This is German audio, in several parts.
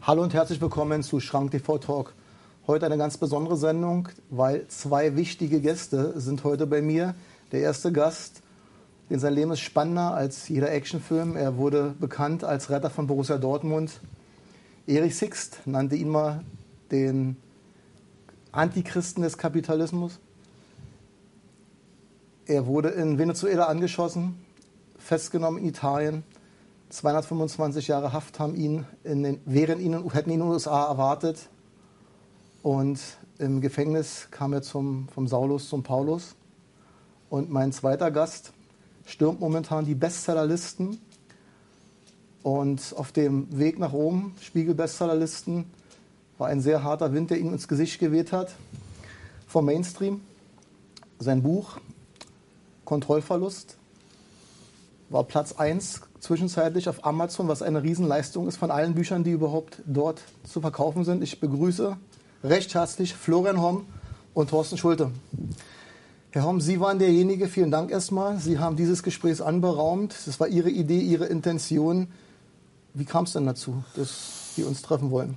Hallo und herzlich willkommen zu Schrank TV Talk. Heute eine ganz besondere Sendung, weil zwei wichtige Gäste sind heute bei mir. Der erste Gast, sein Leben ist spannender als jeder Actionfilm. Er wurde bekannt als Retter von Borussia Dortmund. Erich Sixt nannte ihn mal den Antichristen des Kapitalismus. Er wurde in Venezuela angeschossen, festgenommen in Italien. 225 Jahre Haft hätten ihn in den USA erwartet. Und im Gefängnis kam er vom Saulus zum Paulus. Und mein zweiter Gast stürmt momentan die Bestsellerlisten. Und auf dem Weg nach oben, Spiegel-Bestsellerlisten, war ein sehr harter Wind, der ihm ins Gesicht geweht hat. Vom Mainstream. Sein Buch Kontrollverlust war Platz 1 zwischenzeitlich auf Amazon, was eine Riesenleistung ist von allen Büchern, die überhaupt dort zu verkaufen sind. Ich begrüße recht herzlich Florian Homm und Thorsten Schulte. Herr Homm, Sie waren derjenige, vielen Dank erstmal. Sie haben dieses Gespräch anberaumt. Das war Ihre Idee, Ihre Intention. Wie kam es denn dazu, dass wir uns treffen wollen?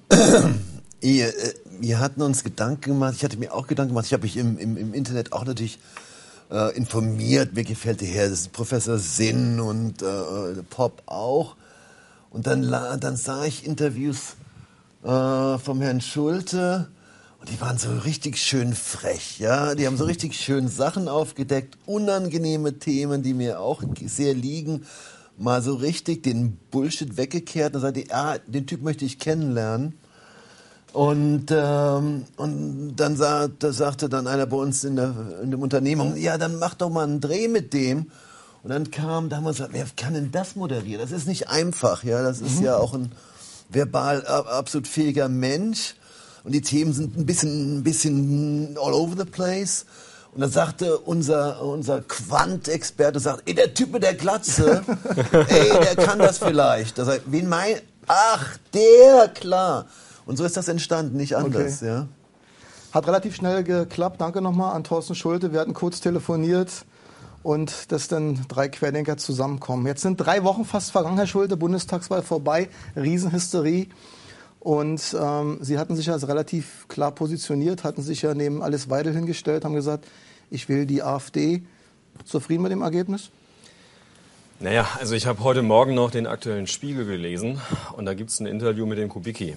Wir hatten uns Gedanken gemacht, ich hatte mir auch Gedanken gemacht, ich habe mich im Internet auch natürlich informiert, mir gefällt der Herr, das ist Professor Sinn und Pop auch. Und dann sah ich Interviews vom Herrn Schulte und die waren so richtig schön frech, ja. Die haben so richtig schön Sachen aufgedeckt, unangenehme Themen, die mir auch sehr liegen, mal so richtig den Bullshit weggekehrt und sagte, den Typ möchte ich kennenlernen. Und dann sagte dann einer bei uns in dem Unternehmen, ja, dann mach doch mal einen Dreh mit dem. Und dann haben wir gesagt, wer kann denn das moderieren? Das ist nicht einfach, ja. Das ist ja auch ein verbal absolut fähiger Mensch. Und die Themen sind ein bisschen all over the place. Und dann sagte unser Quant-Experte, der Typ mit der Glatze, der kann das vielleicht. Da sagt, wen mein? Ach, der, klar. Und so ist das entstanden, nicht anders. Okay. Ja. Hat relativ schnell geklappt. Danke nochmal an Thorsten Schulte. Wir hatten kurz telefoniert und dass dann 3 Querdenker zusammenkommen. Jetzt sind 3 Wochen fast vergangen, Herr Schulte, Bundestagswahl vorbei, Riesenhysterie. Und Sie hatten sich ja relativ klar positioniert, hatten sich ja neben Alice Weidel hingestellt, haben gesagt, ich wähle die AfD. Zufrieden mit dem Ergebnis? Naja, also ich habe heute Morgen noch den aktuellen Spiegel gelesen und da gibt es ein Interview mit dem Kubicki.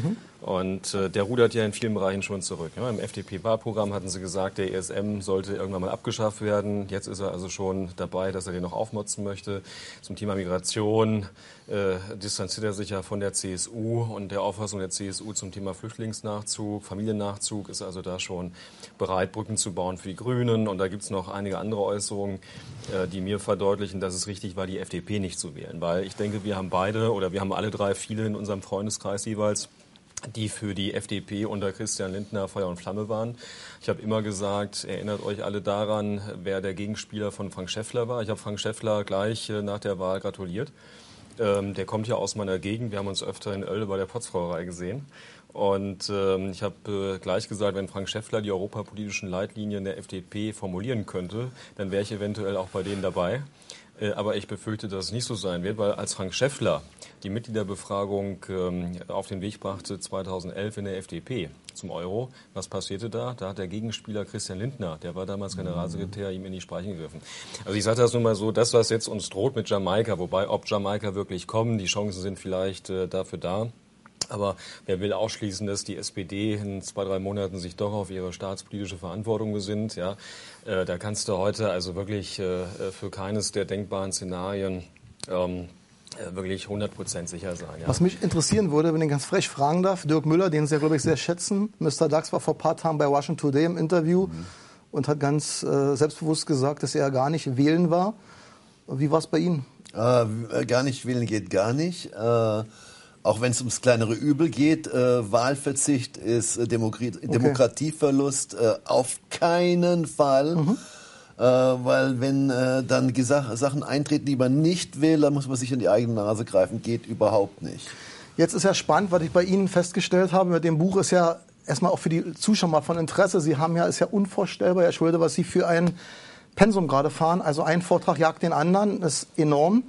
Und der rudert ja in vielen Bereichen schon zurück. Ja, im FDP-Wahlprogramm hatten sie gesagt, der ESM sollte irgendwann mal abgeschafft werden. Jetzt ist er also schon dabei, dass er den noch aufmotzen möchte. Zum Thema Migration distanziert er sich ja von der CSU und der Auffassung der CSU zum Thema Flüchtlingsnachzug, Familiennachzug, ist also da schon bereit, Brücken zu bauen für die Grünen. Und da gibt es noch einige andere Äußerungen, die mir verdeutlichen, dass es richtig war, die FDP nicht zu wählen. Weil ich denke, wir haben alle 3 viele in unserem Freundeskreis jeweils, die für die FDP unter Christian Lindner Feuer und Flamme waren. Ich habe immer gesagt, erinnert euch alle daran, wer der Gegenspieler von Frank Schäffler war. Ich habe Frank Schäffler gleich nach der Wahl gratuliert. Der kommt ja aus meiner Gegend. Wir haben uns öfter in Oelde bei der Potzbrauerei gesehen. Und ich habe gleich gesagt, wenn Frank Schäffler die europapolitischen Leitlinien der FDP formulieren könnte, dann wäre ich eventuell auch bei denen dabei. Aber ich befürchte, dass es nicht so sein wird, weil als Frank Schäffler die Mitgliederbefragung auf den Weg brachte 2011 in der FDP zum Euro, was passierte da? Da hat der Gegenspieler Christian Lindner, der war damals Generalsekretär, ihm in die Speichen gegriffen. Also ich sage das nur mal so, das, was jetzt uns droht mit Jamaika, wobei ob Jamaika wirklich kommen, die Chancen sind vielleicht dafür da. Aber wer will ausschließen, dass die SPD in 2-3 Monaten sich doch auf ihre staatspolitische Verantwortung besinnt? Ja, da kannst du heute also wirklich für keines der denkbaren Szenarien wirklich 100% sicher sein. Ja. Was mich interessieren würde, wenn ich ganz frech fragen darf, Dirk Müller, den Sie, glaube ich, sehr schätzen. Mr. Dax war vor ein paar Tagen bei Washington Today im Interview und hat ganz selbstbewusst gesagt, dass er gar nicht wählen war. Wie war es bei Ihnen? Gar nicht wählen geht gar nicht. Auch wenn es ums kleinere Übel geht, Wahlverzicht ist Demokratieverlust auf keinen Fall. Weil wenn dann Sachen eintreten, die man nicht will, dann muss man sich in die eigene Nase greifen. Geht überhaupt nicht. Jetzt ist ja spannend, was ich bei Ihnen festgestellt habe. Mit dem Buch ist ja erstmal auch für die Zuschauer mal von Interesse. Sie haben ja, ist ja unvorstellbar, Herr Schulte, was Sie für ein Pensum gerade fahren. Also ein Vortrag jagt den anderen, ist enorm.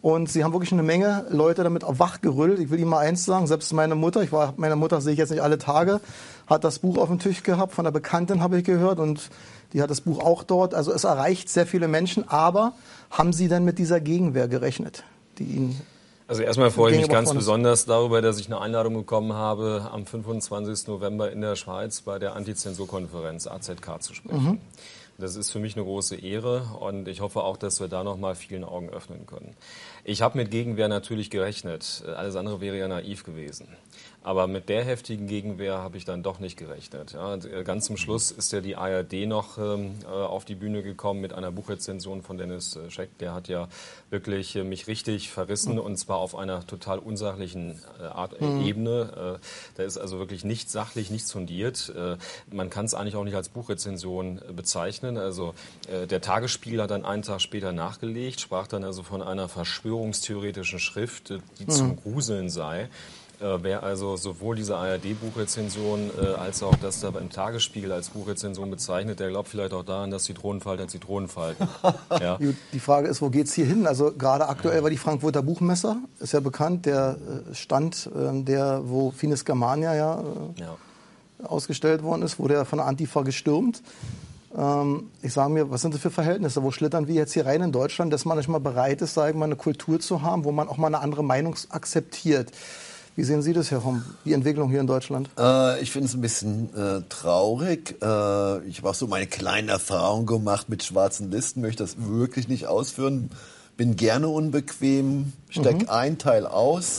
Und sie haben wirklich eine Menge Leute damit auch wachgerüttelt. Ich will Ihnen mal eins sagen, selbst meine Mutter, meine Mutter sehe ich jetzt nicht alle Tage, hat das Buch auf dem Tisch gehabt, von einer Bekanntin habe ich gehört und die hat das Buch auch dort. Also es erreicht sehr viele Menschen, aber haben Sie denn mit dieser Gegenwehr gerechnet, die Ihnen... Also erstmal freue ich mich ganz besonders darüber, dass ich eine Einladung bekommen habe, am 25. November in der Schweiz bei der Antizensurkonferenz AZK zu sprechen. Das ist für mich eine große Ehre und ich hoffe auch, dass wir da noch mal vielen Augen öffnen können. Ich habe mit Gegenwehr natürlich gerechnet. Alles andere wäre ja naiv gewesen. Aber mit der heftigen Gegenwehr habe ich dann doch nicht gerechnet. Ja, ganz zum Schluss ist ja die ARD noch auf die Bühne gekommen mit einer Buchrezension von Dennis Scheck. Der hat ja wirklich mich richtig verrissen und zwar auf einer total unsachlichen Ebene. Da ist also wirklich nichts sachlich, nichts fundiert. Man kann es eigentlich auch nicht als Buchrezension bezeichnen. Also der Tagesspiegel hat dann einen Tag später nachgelegt, sprach dann also von einer verschwörungstheoretischen Schrift, die zum Gruseln sei. Wer also sowohl diese ARD-Buchrezension als auch das da beim Tagesspiegel als Buchrezension bezeichnet, der glaubt vielleicht auch daran, dass Zitronenfalter Zitronen falten. Ja. Die Frage ist, wo geht's hier hin? Also gerade aktuell war die Frankfurter Buchmesse, ist ja bekannt, der Stand, wo Finis Germania ausgestellt worden ist, wurde ja von der Antifa gestürmt. Ich sage mir, was sind das für Verhältnisse? Wo schlittern wir jetzt hier rein in Deutschland, dass man nicht mal bereit ist, sagen wir mal, eine Kultur zu haben, wo man auch mal eine andere Meinung akzeptiert? Wie sehen Sie das, Herr Homm, die Entwicklung hier in Deutschland? Ich finde es ein bisschen traurig. Ich habe auch so meine kleinen Erfahrungen gemacht mit schwarzen Listen, möchte das wirklich nicht ausführen. Bin gerne unbequem, steck ein, Teil aus.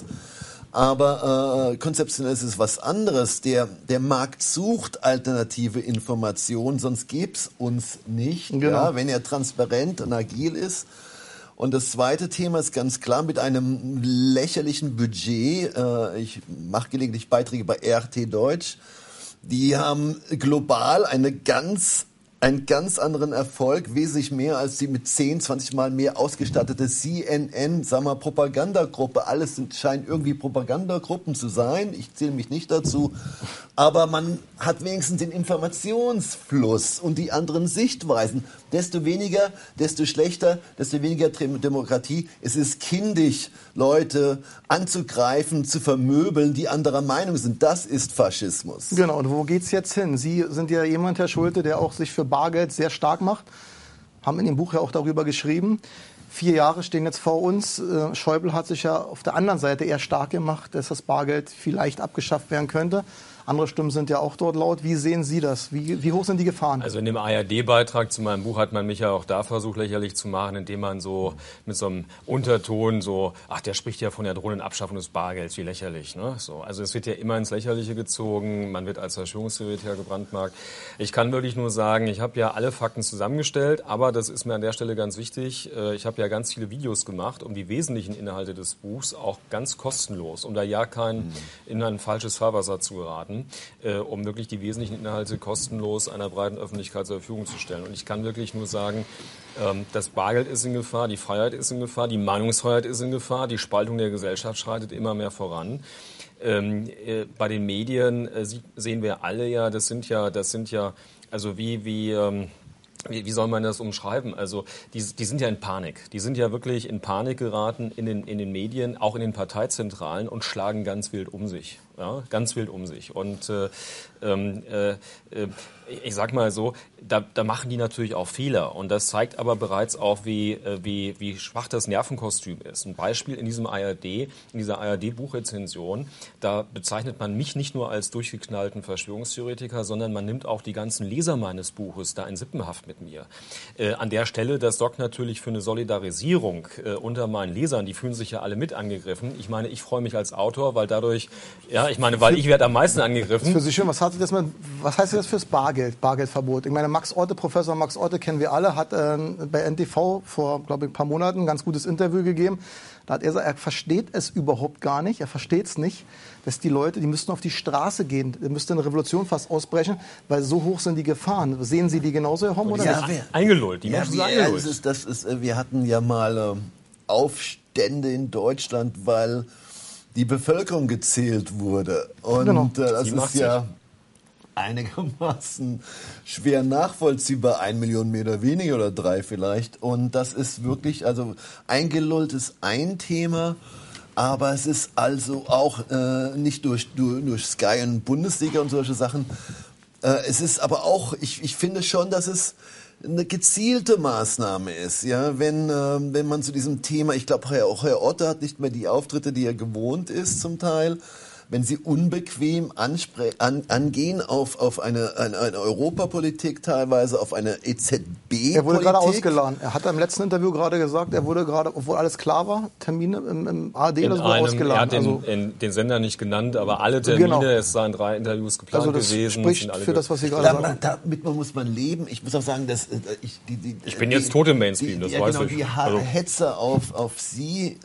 Aber konzeptionell ist es was anderes. Der Markt sucht alternative Informationen, sonst gäbe es uns nicht, genau. Ja, wenn er transparent und agil ist. Und das zweite Thema ist ganz klar, mit einem lächerlichen Budget, ich mache gelegentlich Beiträge bei RT Deutsch, die haben global einen ganz anderen Erfolg, wesentlich mehr als die mit 10, 20 Mal mehr ausgestattete CNN, sagen wir, Propagandagruppe. Alles scheinen irgendwie Propagandagruppen zu sein. Ich zähle mich nicht dazu. Aber man hat wenigstens den Informationsfluss und die anderen Sichtweisen. Desto weniger, desto schlechter, desto weniger Demokratie. Es ist kindisch, Leute anzugreifen, zu vermöbeln, die anderer Meinung sind. Das ist Faschismus. Genau, und wo geht's jetzt hin? Sie sind ja jemand, Herr Schulte, der auch sich für Bargeld sehr stark macht. Haben in Ihrem Buch ja auch darüber geschrieben. 4 Jahre stehen jetzt vor uns. Schäuble hat sich ja auf der anderen Seite eher stark gemacht, dass das Bargeld vielleicht abgeschafft werden könnte. Andere Stimmen sind ja auch dort laut. Wie sehen Sie das? Wie hoch sind die Gefahren? Also in dem ARD-Beitrag zu meinem Buch hat man mich ja auch da versucht, lächerlich zu machen, indem man so mit so einem Unterton so, ach, der spricht ja von der drohenden Abschaffung des Bargelds, wie lächerlich. Ne? So, also es wird ja immer ins Lächerliche gezogen, man wird als Verschwörungstheoretiker gebrandmarkt. Ich kann wirklich nur sagen, ich habe ja alle Fakten zusammengestellt, aber das ist mir an der Stelle ganz wichtig. Ich habe ja ganz viele Videos gemacht, um die wesentlichen Inhalte des Buchs auch ganz kostenlos, um da ja in ein falsches Fahrwasser zu geraten, um wirklich die wesentlichen Inhalte kostenlos einer breiten Öffentlichkeit zur Verfügung zu stellen. Und ich kann wirklich nur sagen, das Bargeld ist in Gefahr, die Freiheit ist in Gefahr, die Meinungsfreiheit ist in Gefahr, die Spaltung der Gesellschaft schreitet immer mehr voran. Bei den Medien sehen wir alle ja, das sind ja, also wie soll man das umschreiben? Also die sind ja in Panik. Die sind ja wirklich in Panik geraten in den Medien, auch in den Parteizentralen und schlagen ganz wild um sich. Ja, ganz wild um sich. Und ich sag mal so, da machen die natürlich auch Fehler. Und das zeigt aber bereits auch, wie schwach das Nervenkostüm ist. Ein Beispiel in dieser ARD-Buchrezension, da bezeichnet man mich nicht nur als durchgeknallten Verschwörungstheoretiker, sondern man nimmt auch die ganzen Leser meines Buches da in Sippenhaft mit mir. An der Stelle, das sorgt natürlich für eine Solidarisierung unter meinen Lesern. Die fühlen sich ja alle mit angegriffen. Ich meine, ich freue mich als Autor, weil dadurch, weil ich werde am meisten angegriffen. Für Sie schön, was heißt das fürs Bargeld, Bargeldverbot? Ich meine, Professor Max Otte kennen wir alle, hat bei NTV vor, glaube ich, ein paar Monaten ein ganz gutes Interview gegeben. Da hat er gesagt, er versteht es überhaupt gar nicht, er versteht es nicht, dass die Leute, die müssten auf die Straße gehen, da müsste eine Revolution fast ausbrechen, weil so hoch sind die Gefahren. Sehen Sie die genauso, Herr Homm, oder nicht? Eingelullt, die Menschen sind eingelullt. Wir hatten ja mal Aufstände in Deutschland, weil die Bevölkerung gezählt wurde. Und genau. das ist ja einigermaßen schwer nachvollziehbar. 1 Million Meter weniger oder 3 vielleicht. Und das ist wirklich, also eingelullt ist ein Thema, aber es ist also auch nicht durch Sky und Bundesliga und solche Sachen. Es ist aber auch, ich finde schon, dass es eine gezielte Maßnahme ist, ja, wenn man zu diesem Thema, ich glaube, Herr Otte hat nicht mehr die Auftritte, die er gewohnt ist zum Teil, wenn sie unbequem angehen auf eine Europapolitik teilweise, auf eine EZB-Politik. Er wurde gerade ausgeladen. Er hat im letzten Interview gerade gesagt, er wurde gerade, obwohl alles klar war, Termine im ARD oder so ausgeladen. Er hat den Sender nicht genannt, aber alle Termine, genau. Es seien 3 Interviews geplant also das gewesen. Spricht sind alle für das, was Sie gerade sagen. Damit muss man leben. Ich muss auch sagen, dass ich bin jetzt tot im Mainstream, das weiß ich. Die Hetze auf Sie,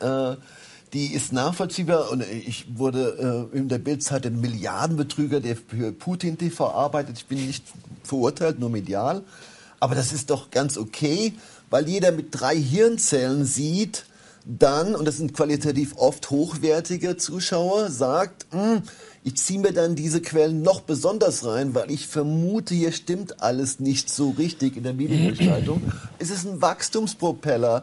die ist nachvollziehbar und ich wurde in der Bild-Zeit ein Milliardenbetrüger, der für Putin TV arbeitet. Ich bin nicht verurteilt, nur medial. Aber das ist doch ganz okay, weil jeder mit 3 Hirnzellen sieht dann, und das sind qualitativ oft hochwertige Zuschauer, sagt, ich ziehe mir dann diese Quellen noch besonders rein, weil ich vermute, hier stimmt alles nicht so richtig in der Mediengestaltung. Es ist ein Wachstumspropeller.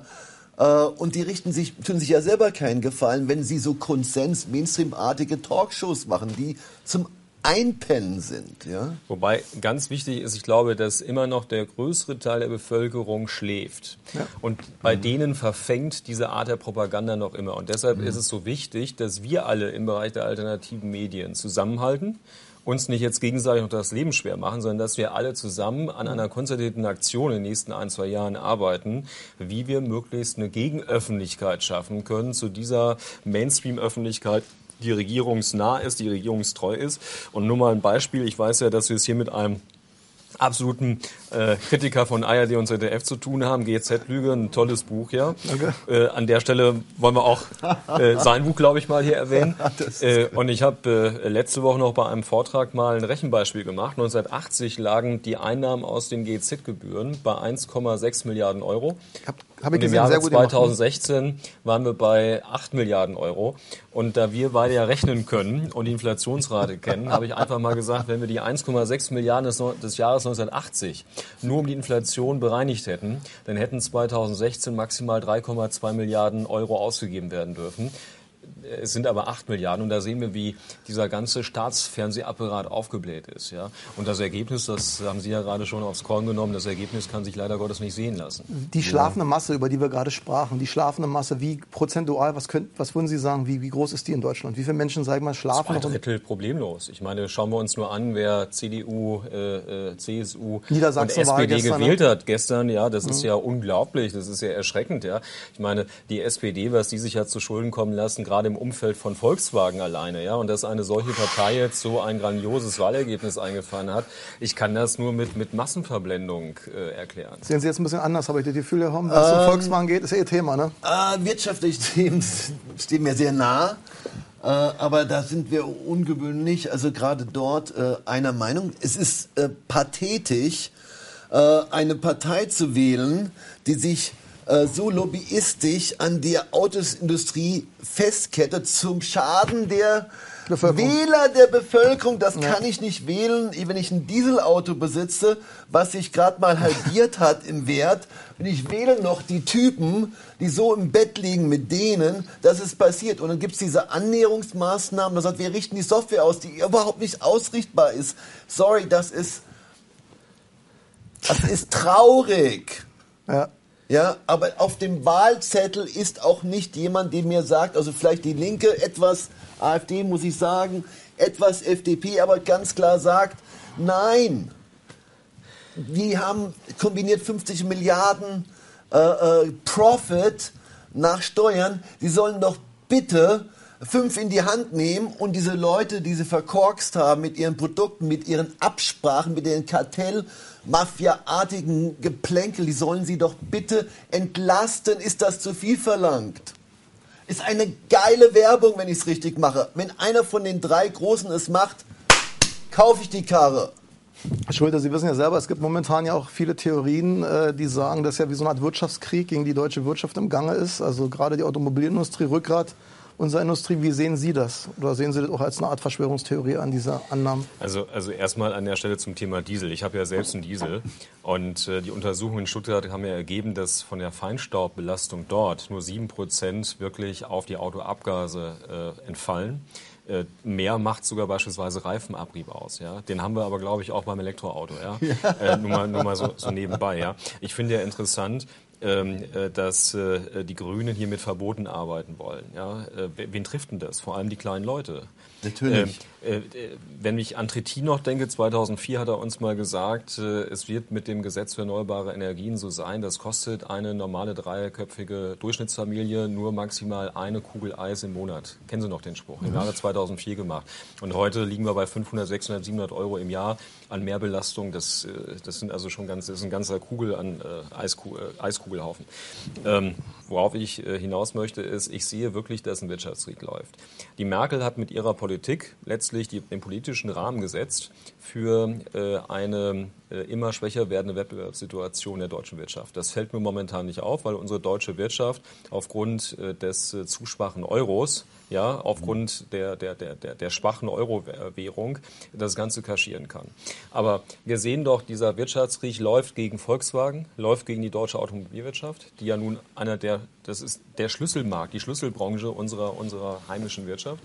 Und die tun sich ja selber keinen Gefallen, wenn sie so Konsens-Mainstream-artige Talkshows machen, die zum Einpennen sind. Ja? Wobei ganz wichtig ist, ich glaube, dass immer noch der größere Teil der Bevölkerung schläft. Ja. Und bei denen verfängt diese Art der Propaganda noch immer. Und deshalb ist es so wichtig, dass wir alle im Bereich der alternativen Medien zusammenhalten, uns nicht jetzt gegenseitig noch das Leben schwer machen, sondern dass wir alle zusammen an einer konzertierten Aktion in den nächsten 1-2 Jahren arbeiten, wie wir möglichst eine Gegenöffentlichkeit schaffen können zu dieser Mainstream-Öffentlichkeit, die regierungsnah ist, die regierungstreu ist. Und nur mal ein Beispiel, ich weiß ja, dass wir es hier mit einem absoluten Kritiker von ARD und ZDF zu tun haben. GZ-Lüge, ein tolles Buch, ja. Okay. An der Stelle wollen wir auch sein Buch, glaube ich, mal hier erwähnen. Und ich habe letzte Woche noch bei einem Vortrag mal ein Rechenbeispiel gemacht. 1980 lagen die Einnahmen aus den GZ-Gebühren bei 1,6 Milliarden Euro. Hab ich und im Jahre 2016 waren wir bei 8 Milliarden Euro. Und da wir beide ja rechnen können und die Inflationsrate kennen, habe ich einfach mal gesagt, wenn wir die 1,6 Milliarden des Jahres 1980 nur um die Inflation bereinigt hätten, dann hätten 2016 maximal 3,2 Milliarden Euro ausgegeben werden dürfen. Es sind aber 8 Milliarden und da sehen wir, wie dieser ganze Staatsfernsehapparat aufgebläht ist. Ja? Und das Ergebnis, das haben Sie ja gerade schon aufs Korn genommen, das Ergebnis kann sich leider Gottes nicht sehen lassen. Die schlafende Masse, über die wir gerade sprachen, die schlafende Masse, wie prozentual, was würden Sie sagen, wie groß ist die in Deutschland? Wie viele Menschen, sagen wir mal, schlafen? 2 Drittel problemlos. Ich meine, schauen wir uns nur an, wer CDU, CSU und SPD gewählt hat gestern. Ja, das ist ja unglaublich, das ist ja erschreckend. Ja? Ich meine, die SPD, was die sich hat zu Schulden kommen lassen, gerade im Umfeld von Volkswagen alleine, ja, und dass eine solche Partei jetzt so ein grandioses Wahlergebnis eingefahren hat, ich kann das nur mit Massenverblendung erklären. Sehen Sie jetzt ein bisschen anders, habe ich das Gefühl, Herr Homm, wenn es um Volkswagen geht, ist ja Ihr Thema, ne? Wirtschaftliche Themen stehen mir sehr nah, aber da sind wir ungewöhnlich, also gerade dort einer Meinung. Es ist pathetisch, eine Partei zu wählen, die sich so lobbyistisch an der Autosindustrie festkettet zum Schaden der Wähler der Bevölkerung. Das kann ich nicht wählen, wenn ich ein Dieselauto besitze, was sich gerade mal halbiert hat im Wert. Und ich wähle noch die Typen, die so im Bett liegen mit denen, dass es passiert. Und dann gibt es diese Annäherungsmaßnahmen, da sagt, wir richten die Software aus, die überhaupt nicht ausrichtbar ist. Sorry, das ist traurig. Ja. Ja, aber auf dem Wahlzettel ist auch nicht jemand, der mir sagt, also vielleicht die Linke, etwas AfD muss ich sagen, etwas FDP, aber ganz klar sagt, nein, die haben kombiniert 50 Milliarden Profit nach Steuern, die sollen doch bitte 5 in die Hand nehmen und diese Leute, die sie verkorkst haben mit ihren Produkten, mit ihren Absprachen, mit den Kartell-Mafia-artigen Geplänkel, die sollen sie doch bitte entlasten. Ist das zu viel verlangt? Ist eine geile Werbung, wenn ich es richtig mache. Wenn einer von den 3 Großen es macht, kaufe ich die Karre. Herr Schulte, Sie wissen ja selber, es gibt momentan ja auch viele Theorien, die sagen, dass ja wie so eine Art Wirtschaftskrieg gegen die deutsche Wirtschaft im Gange ist. Also gerade die Automobilindustrie, Rückgrat unserer Industrie. Wie sehen Sie das? Oder sehen Sie das auch als eine Art Verschwörungstheorie an dieser Annahmen? Also erstmal an der Stelle zum Thema Diesel. Ich habe ja selbst einen Diesel und die Untersuchungen in Stuttgart haben ja ergeben, dass von der Feinstaubbelastung dort nur 7% wirklich auf die Autoabgase entfallen. Mehr macht sogar beispielsweise Reifenabrieb aus. Ja? Den haben wir aber, glaube ich, auch beim Elektroauto. Ja? Nur mal so nebenbei. Ja? Ich finde ja interessant, dass die Grünen hier mit Verboten arbeiten wollen. Ja? Wen trifft denn das? Vor allem die kleinen Leute. Natürlich. Wenn ich an Trittin noch denke, 2004 hat er uns mal gesagt, es wird mit dem Gesetz für erneuerbare Energien so sein, das kostet eine normale dreiköpfige Durchschnittsfamilie nur maximal eine Kugel Eis im Monat. Kennen Sie noch den Spruch? Im Jahre 2004 gemacht. Und heute liegen wir bei 500, 600, 700 Euro im Jahr an Mehrbelastung. Das sind also schon das ist ein ganzer Kugel an Eiskugelhaufen. Worauf ich hinaus möchte, ist, ich sehe wirklich, dass ein Wirtschaftskrieg läuft. Die Merkel hat mit ihrer Politik letztlich den politischen Rahmen gesetzt für eine immer schwächer werdende Wettbewerbssituation der deutschen Wirtschaft. Das fällt mir momentan nicht auf, weil unsere deutsche Wirtschaft aufgrund des zu schwachen Euros, ja, aufgrund der schwachen Euro-Währung das Ganze kaschieren kann. Aber wir sehen doch, dieser Wirtschaftskrieg läuft gegen Volkswagen, läuft gegen die deutsche Automobilwirtschaft, die ja nun das ist der Schlüsselmarkt, die Schlüsselbranche unserer heimischen Wirtschaft.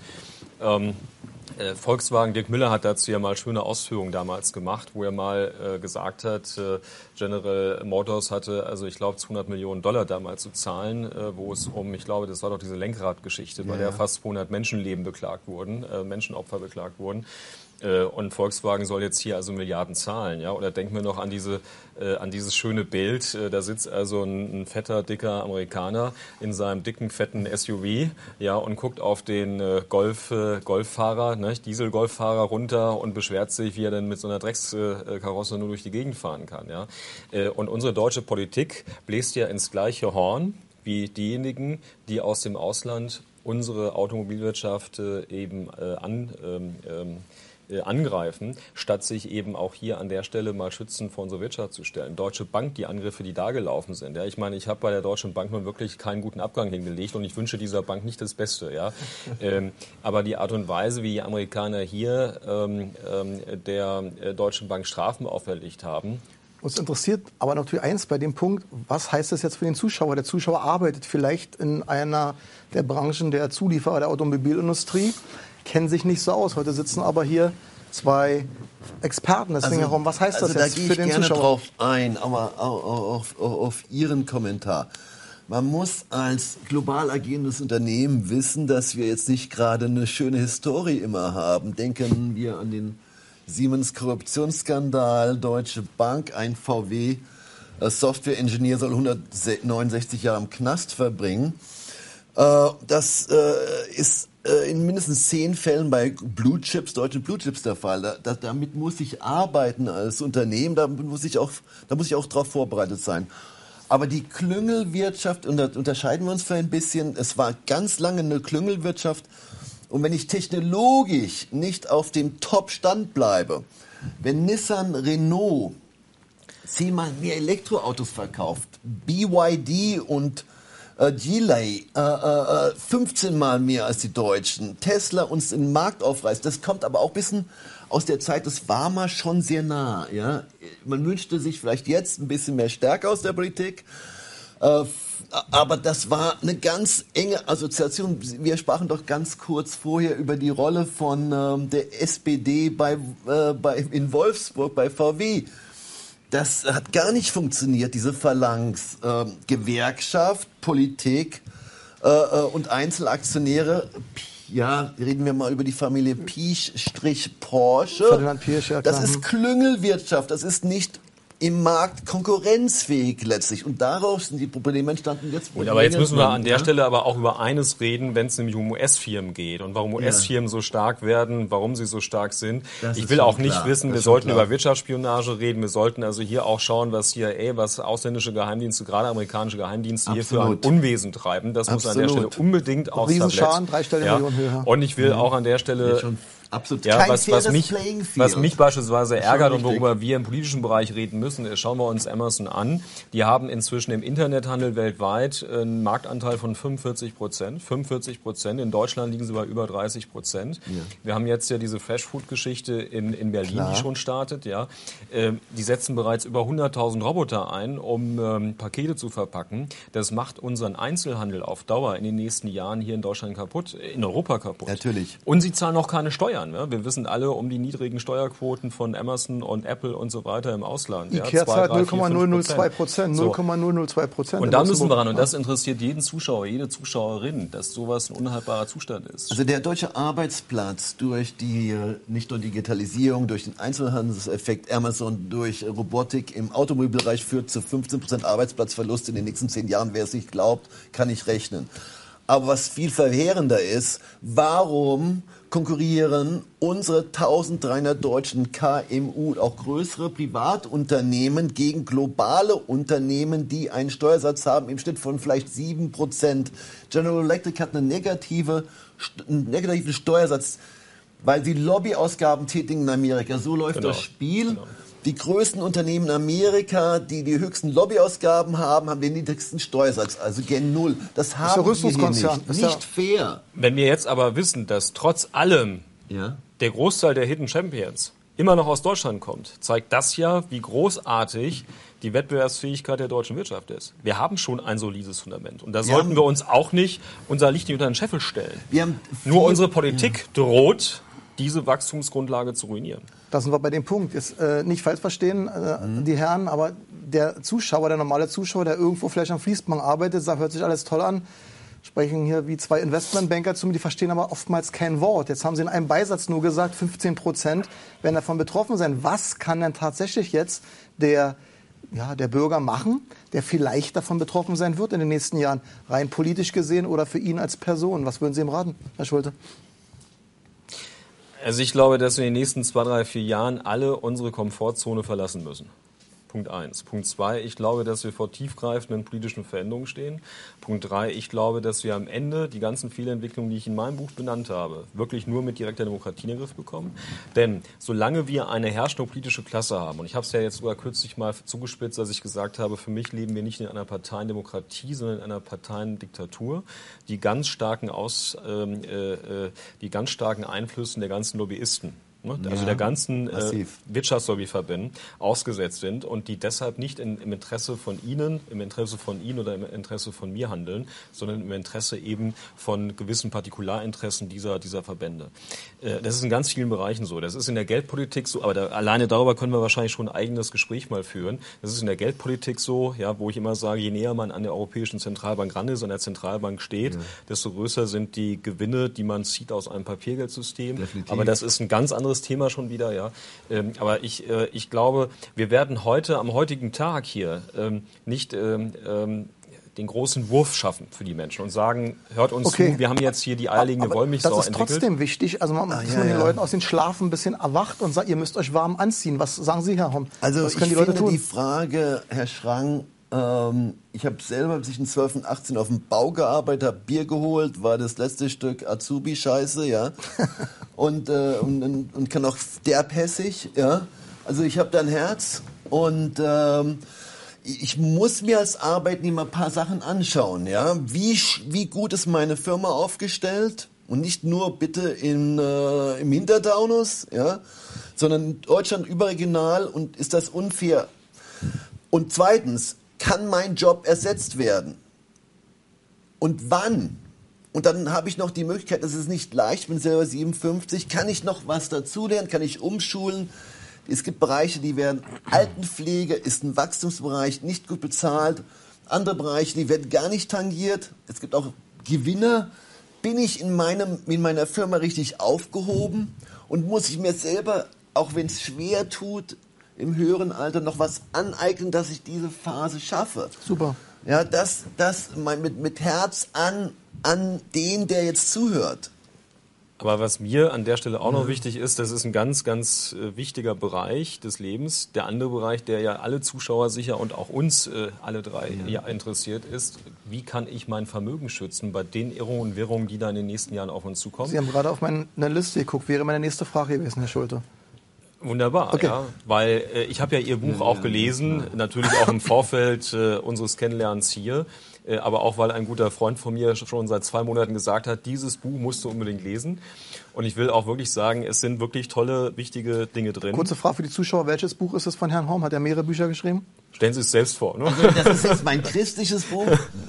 Volkswagen, Dirk Müller hat dazu ja mal schöne Ausführungen damals gemacht, wo er mal gesagt hat, General Motors hatte, also ich glaube, $200 Millionen damals zu zahlen, wo es ich glaube, das war doch diese Lenkradgeschichte, bei der fast 200 Menschenleben beklagt wurden, Menschenopfer beklagt wurden. Und Volkswagen soll jetzt hier also Milliarden zahlen, ja? Oder denken wir noch an dieses schöne Bild. Da sitzt also ein fetter, dicker Amerikaner in seinem dicken, fetten SUV, ja, und guckt auf den Golffahrer, ne, Diesel-Golffahrer runter und beschwert sich, wie er denn mit so einer Dreckskarosse nur durch die Gegend fahren kann, ja. Und unsere deutsche Politik bläst ja ins gleiche Horn wie diejenigen, die aus dem Ausland unsere Automobilwirtschaft angreifen, statt sich eben auch hier an der Stelle mal schützend vor unsere Wirtschaft zu stellen. Deutsche Bank, die Angriffe, die da gelaufen sind. Ja, ich meine, ich habe bei der Deutschen Bank nun wirklich keinen guten Abgang hingelegt und ich wünsche dieser Bank nicht das Beste. Ja. Aber die Art und Weise, wie die Amerikaner hier der Deutschen Bank Strafen auferlegt haben. Uns interessiert aber natürlich eins bei dem Punkt, was heißt das jetzt für den Zuschauer? Der Zuschauer arbeitet vielleicht in einer der Branchen der Zulieferer der Automobilindustrie, kennen sich nicht so aus. Heute sitzen aber hier zwei Experten. Deswegen herum, was heißt das jetzt für den Zuschauer? Da gehe ich gerne drauf ein, aber auf Ihren Kommentar. Man muss als global agierendes Unternehmen wissen, dass wir jetzt nicht gerade eine schöne Historie immer haben. Denken wir an den Siemens-Korruptionsskandal, Deutsche Bank, ein VW-Software-Ingenieur soll 169 Jahre im Knast verbringen. Das ist in mindestens 10 Fällen bei Blue Chips, deutschen Blue Chips der Fall. Damit muss ich arbeiten als Unternehmen, da muss ich auch darauf vorbereitet sein. Aber die Klüngelwirtschaft, und da unterscheiden wir uns für ein bisschen, es war ganz lange eine Klüngelwirtschaft. Und wenn ich technologisch nicht auf dem Top-Stand bleibe, wenn Nissan, Renault 10-mal mehr Elektroautos verkauft, BYD und Geely 15-mal mehr als die Deutschen, Tesla uns in den Markt aufreißt, das kommt aber auch ein bisschen aus der Zeit, das war mal schon sehr nah. Ja? Man wünschte sich vielleicht jetzt ein bisschen mehr Stärke aus der Politik, aber das war eine ganz enge Assoziation. Wir sprachen doch ganz kurz vorher über die Rolle von der SPD in Wolfsburg bei VW. Das hat gar nicht funktioniert, diese Phalanx. Gewerkschaft, Politik und Einzelaktionäre. Ja, reden wir mal über die Familie Piech-Porsche. Ferdinand Piech, ja, klar. Das ist Klüngelwirtschaft, das ist nicht im Markt konkurrenzfähig letztlich. Und daraus sind die Probleme entstanden. Aber jetzt müssen wir an der Stelle aber auch über eines reden, wenn es nämlich um US-Firmen geht und warum US-Firmen so stark werden, warum sie so stark sind. Ich will auch nicht wissen, wir sollten über Wirtschaftsspionage reden, wir sollten also hier auch schauen, was CIA, was ausländische Geheimdienste, gerade amerikanische Geheimdienste hier für ein Unwesen treiben. Das muss an der Stelle unbedingt austablettet. Riesenschaden, 3-stellige Millionen Höhe. Und ich will auch an der Stelle Absolut. Ja, Kein was faires Playing Field. was mich beispielsweise ärgert und richtig. worüber wir im politischen Bereich reden müssen, ist, schauen wir uns Amazon an. Die haben inzwischen im Internethandel weltweit einen Marktanteil von 45%. 45%. In Deutschland liegen sie bei über 30%. Ja. Wir haben jetzt ja diese Freshfood-Geschichte in Berlin, die schon startet. Ja. Die setzen bereits über 100.000 Roboter ein, um Pakete zu verpacken. Das macht unseren Einzelhandel auf Dauer in den nächsten Jahren hier in Deutschland kaputt, in Europa kaputt. Natürlich. Und sie zahlen auch keine Steuern. Ja? Wir wissen alle um die niedrigen Steuerquoten von Amazon und Apple und so weiter im Ausland. Ikea zahlt 0,002%. 0,002%. Und da müssen wir ran. Und das interessiert jeden Zuschauer, jede Zuschauerin, dass sowas ein unhaltbarer Zustand ist. Also der deutsche Arbeitsplatz durch die, nicht nur Digitalisierung, durch den Einzelhandelseffekt Amazon, durch Robotik im Automobilbereich führt zu 15% Arbeitsplatzverlust in den nächsten 10 Jahren. Wer es nicht glaubt, kann nicht rechnen. Aber was viel verheerender ist, warum konkurrieren unsere 1300 deutschen KMU, auch größere Privatunternehmen, gegen globale Unternehmen, die einen Steuersatz haben im Schnitt von vielleicht 7%. General Electric hat einen negativen Steuersatz, weil sie Lobbyausgaben tätigen in Amerika. So läuft das Spiel. Genau. Die größten Unternehmen in Amerika, die die höchsten Lobbyausgaben haben, haben den niedrigsten Steuersatz, also gen Null. Das haben wir hier nicht. Nicht fair. Wenn wir jetzt aber wissen, dass trotz allem der Großteil der Hidden Champions immer noch aus Deutschland kommt, zeigt das ja, wie großartig die Wettbewerbsfähigkeit der deutschen Wirtschaft ist. Wir haben schon ein solides Fundament. Und da sollten wir uns auch nicht unser Licht nicht unter den Scheffel stellen. Nur unsere Politik droht, diese Wachstumsgrundlage zu ruinieren. Da sind wir bei dem Punkt. Jetzt, nicht falsch verstehen, die Herren, aber der Zuschauer, der normale Zuschauer, der irgendwo vielleicht am Fließband arbeitet, sagt, hört sich alles toll an, sprechen hier wie zwei Investmentbanker zu mir, die verstehen aber oftmals kein Wort. Jetzt haben sie in einem Beisatz nur gesagt, 15% werden davon betroffen sein. Was kann denn tatsächlich jetzt der Bürger machen, der vielleicht davon betroffen sein wird in den nächsten Jahren, rein politisch gesehen oder für ihn als Person? Was würden Sie ihm raten, Herr Schulte? Also ich glaube, dass wir in den nächsten 2, 3, 4 Jahren alle unsere Komfortzone verlassen müssen. Punkt 1. Punkt 2, ich glaube, dass wir vor tiefgreifenden politischen Veränderungen stehen. Punkt 3, ich glaube, dass wir am Ende die ganzen Fehlentwicklungen, die ich in meinem Buch benannt habe, wirklich nur mit direkter Demokratie in den Griff bekommen. Denn solange wir eine herrschende politische Klasse haben, und ich habe es ja jetzt sogar kürzlich mal zugespitzt, als ich gesagt habe, für mich leben wir nicht in einer Parteiendemokratie, sondern in einer Parteiendiktatur, die ganz starken Einflüssen der ganzen Lobbyisten, also der ganzen Wirtschaftslobbyverbände ausgesetzt sind und die deshalb nicht im Interesse von Ihnen, im Interesse von Ihnen oder im Interesse von mir handeln, sondern im Interesse eben von gewissen Partikularinteressen dieser Verbände. Das ist in ganz vielen Bereichen so. Das ist in der Geldpolitik so, aber alleine darüber können wir wahrscheinlich schon ein eigenes Gespräch mal führen. Das ist in der Geldpolitik so, wo ich immer sage, je näher man an der Europäischen Zentralbank ran ist, an der Zentralbank steht, desto größer sind die Gewinne, die man zieht aus einem Papiergeldsystem. Definitiv. Aber das ist ein ganz anderes Thema schon wieder, aber ich glaube, wir werden am heutigen Tag hier nicht den großen Wurf schaffen für die Menschen und sagen, hört uns zu, wir haben jetzt hier die eierlegende Wollmilchsau entwickelt. Das ist trotzdem wichtig, also dass man den Leuten aus den Schlafen ein bisschen erwacht und sagt, ihr müsst euch warm anziehen. Was sagen Sie, Herr Homm? Also was können die Leute tun? Die Frage, Herr Schrang, ich habe selber zwischen 12 und 18 auf dem Bau gearbeitet, habe Bier geholt, war das letzte Stück Azubi-Scheiße, und kann auch derb-hässig, Also ich habe da ein Herz und ich muss mir als Arbeitnehmer ein paar Sachen anschauen, Wie gut ist meine Firma aufgestellt? Und nicht nur bitte im Hintertaunus, sondern in Deutschland überregional, und ist das unfair? Und zweitens, kann mein Job ersetzt werden? Und wann? Und dann habe ich noch die Möglichkeit, das ist nicht leicht, ich bin selber 57, kann ich noch was dazulernen, kann ich umschulen? Es gibt Bereiche, die werden, Altenpflege ist ein Wachstumsbereich, nicht gut bezahlt. Andere Bereiche, die werden gar nicht tangiert. Es gibt auch Gewinner. Bin ich in meiner Firma richtig aufgehoben? Und muss ich mir selber, auch wenn es schwer tut, im höheren Alter noch was aneignen, dass ich diese Phase schaffe? Super. Ja, das mit Herz an den, der jetzt zuhört. Aber was mir an der Stelle auch noch wichtig ist, das ist ein ganz, ganz wichtiger Bereich des Lebens. Der andere Bereich, der ja alle Zuschauer sicher und auch uns alle drei interessiert, ist, wie kann ich mein Vermögen schützen bei den Irrungen und Wirrungen, die da in den nächsten Jahren auf uns zukommen. Sie haben gerade auf meine Liste geguckt, wäre meine nächste Frage gewesen, Herr Schulte. Wunderbar, okay. Ja, weil ich habe ja Ihr Buch auch gelesen, natürlich auch im Vorfeld unseres Kennenlernens hier, aber auch, weil ein guter Freund von mir schon seit 2 Monaten gesagt hat, dieses Buch musst du unbedingt lesen. Und ich will auch wirklich sagen, es sind wirklich tolle, wichtige Dinge drin. Kurze Frage für die Zuschauer, welches Buch ist es von Herrn Horn? Hat er mehrere Bücher geschrieben? Stellen Sie es selbst vor. Ne? Also das ist jetzt mein christliches Buch.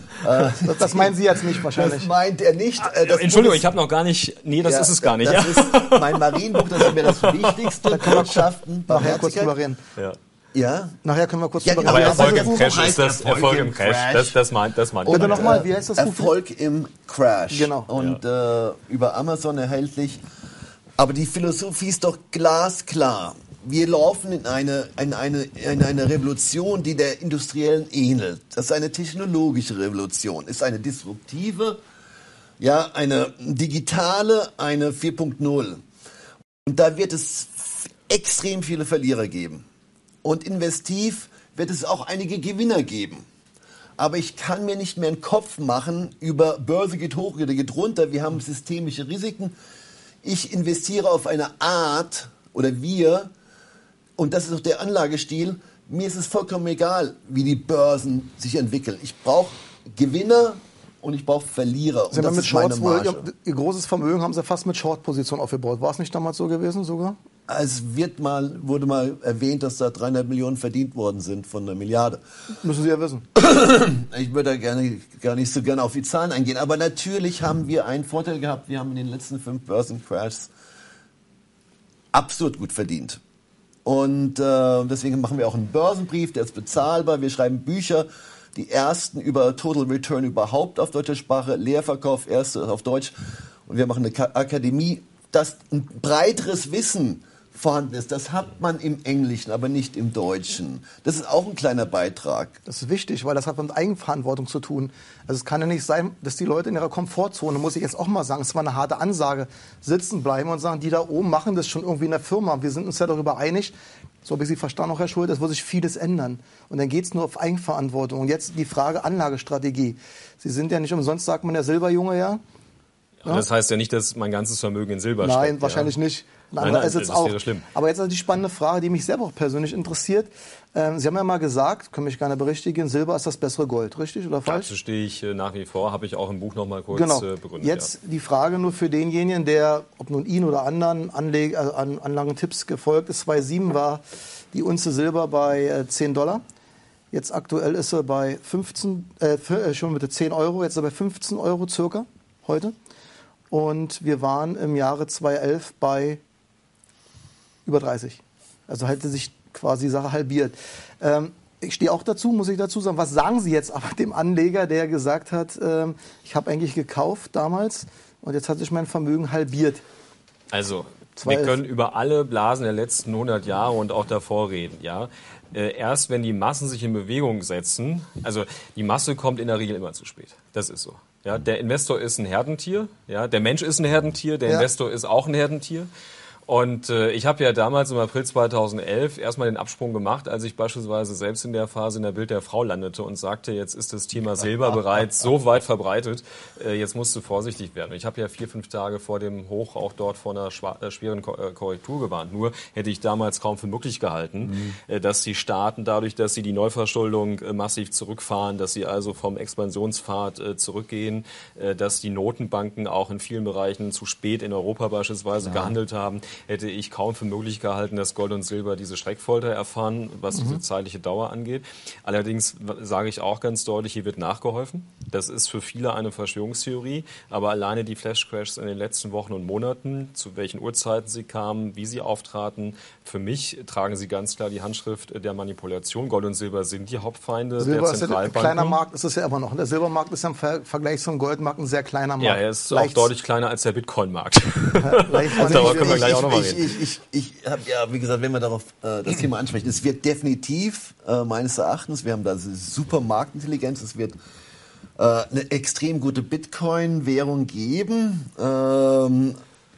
Das meinen Sie jetzt nicht wahrscheinlich. Das meint er nicht. Entschuldigung, ich habe noch gar nicht... Nee, das ist es gar nicht. Das ist mein Marienbuch, das ist mir das Wichtigste. Kundschaften, nachher kurz drüber reden. Ja. Nachher können wir kurz drüber reden. Aber das Erfolg Buch im Crash heißt ist das. Erfolg im Crash. Das meint Bitte nochmal, wie heißt das Buch? Erfolg im Crash. Genau. Und über Amazon erhältlich. Aber die Philosophie ist doch glasklar. Wir laufen in eine Revolution, die der industriellen ähnelt. Das ist eine technologische Revolution, ist eine disruptive, ja, eine digitale, eine 4.0. Und da wird es extrem viele Verlierer geben. Und investiv wird es auch einige Gewinner geben. Aber ich kann mir nicht mehr einen Kopf machen über Börse geht hoch oder geht runter. Wir haben systemische Risiken. Ich investiere auf eine Art, oder wir, und das ist auch der Anlagestil, mir ist es vollkommen egal, wie die Börsen sich entwickeln. Ich brauche Gewinner und ich brauche Verlierer. Und das ist meine Marge. Ihr großes Vermögen haben Sie fast mit Short-Position aufgebaut. War es nicht damals so gewesen sogar? Es wurde mal erwähnt, dass da 300 Millionen verdient worden sind von 1 Milliarde. Müssen Sie ja wissen. Ich würde da gar nicht so gerne auf die Zahlen eingehen. Aber natürlich haben wir einen Vorteil gehabt. Wir haben in den letzten 5 Börsencrashs absurd gut verdient. Und deswegen machen wir auch einen Börsenbrief, der ist bezahlbar. Wir schreiben Bücher, die ersten über Total Return überhaupt auf deutscher Sprache, Lehrverkauf, erste auf Deutsch. Und wir machen eine Akademie, dass ein breiteres Wissen vorhanden ist. Das hat man im Englischen, aber nicht im Deutschen. Das ist auch ein kleiner Beitrag. Das ist wichtig, weil das hat mit Eigenverantwortung zu tun. Also es kann ja nicht sein, dass die Leute in ihrer Komfortzone, muss ich jetzt auch mal sagen, es war eine harte Ansage, sitzen bleiben und sagen, die da oben machen das schon irgendwie in der Firma. Wir sind uns ja darüber einig, so habe ich Sie verstanden, auch Herr Schulte, es wird sich vieles ändern. Und dann geht es nur auf Eigenverantwortung. Und jetzt die Frage Anlagestrategie. Sie sind ja nicht umsonst, sagt man, der Silberjunge, ja? Ja? Das heißt ja nicht, dass mein ganzes Vermögen in Silber steckt. Nein, wahrscheinlich nicht. Nein, das wäre schlimm. Aber jetzt also die spannende Frage, die mich selber auch persönlich interessiert. Sie haben ja mal gesagt, können mich gerne berichtigen, Silber ist das bessere Gold, richtig oder falsch? Dazu stehe ich nach wie vor, habe ich auch im Buch noch mal kurz begründet. Jetzt die Frage nur für denjenigen, der, ob nun ihn oder anderen Anlagentipps gefolgt ist, 2007 war die Unze Silber bei $10. Jetzt aktuell ist sie bei 10 Euro, jetzt ist sie bei 15 Euro circa heute. Und wir waren im Jahre 2011 bei über 30. Also hätte sich quasi die Sache halbiert. Ich stehe auch dazu, muss ich dazu sagen. Was sagen Sie jetzt aber dem Anleger, der gesagt hat, ich habe eigentlich gekauft damals und jetzt hat sich mein Vermögen halbiert? Also, wir können über alle Blasen der letzten 100 Jahre und auch davor reden. Ja? Erst wenn die Massen sich in Bewegung setzen, also die Masse kommt in der Regel immer zu spät. Das ist so. Ja? Der Investor ist ein Herdentier, ja? Der Mensch ist ein Herdentier, der Investor ist auch ein Herdentier. Und ich habe ja damals im April 2011 erstmal den Absprung gemacht, als ich beispielsweise selbst in der Phase in der Bild der Frau landete und sagte, jetzt ist das Thema Silber bereits so weit verbreitet, jetzt musst du vorsichtig werden. Ich habe ja 4-5 Tage vor dem Hoch auch dort vor einer schweren Korrektur gewarnt. Nur hätte ich damals kaum für möglich gehalten, dass die Staaten dadurch, dass sie die Neuverschuldung massiv zurückfahren, dass sie also vom Expansionspfad zurückgehen, dass die Notenbanken auch in vielen Bereichen zu spät in Europa beispielsweise gehandelt haben, hätte ich kaum für möglich gehalten, dass Gold und Silber diese Schreckfolter erfahren, was diese zeitliche Dauer angeht. Allerdings sage ich auch ganz deutlich, hier wird nachgeholfen. Das ist für viele eine Verschwörungstheorie, aber alleine die Flash-Crashs in den letzten Wochen und Monaten, zu welchen Uhrzeiten sie kamen, wie sie auftraten, für mich tragen sie ganz klar die Handschrift der Manipulation. Gold und Silber sind die Hauptfeinde Silber der Zentralbanken. Ist ein kleiner Markt, ist es ja immer noch. Der Silbermarkt ist ja im Vergleich zum Goldmarkt ein sehr kleiner Markt. Ja, er ist auch deutlich kleiner als der Bitcoin-Markt. Darüber können wir gleich auch nochmal reden. Ich habe ja, wie gesagt, wenn wir darauf das Thema ansprechen, es wird definitiv meines Erachtens, wir haben da super Marktintelligenz, es wird eine extrem gute Bitcoin-Währung geben.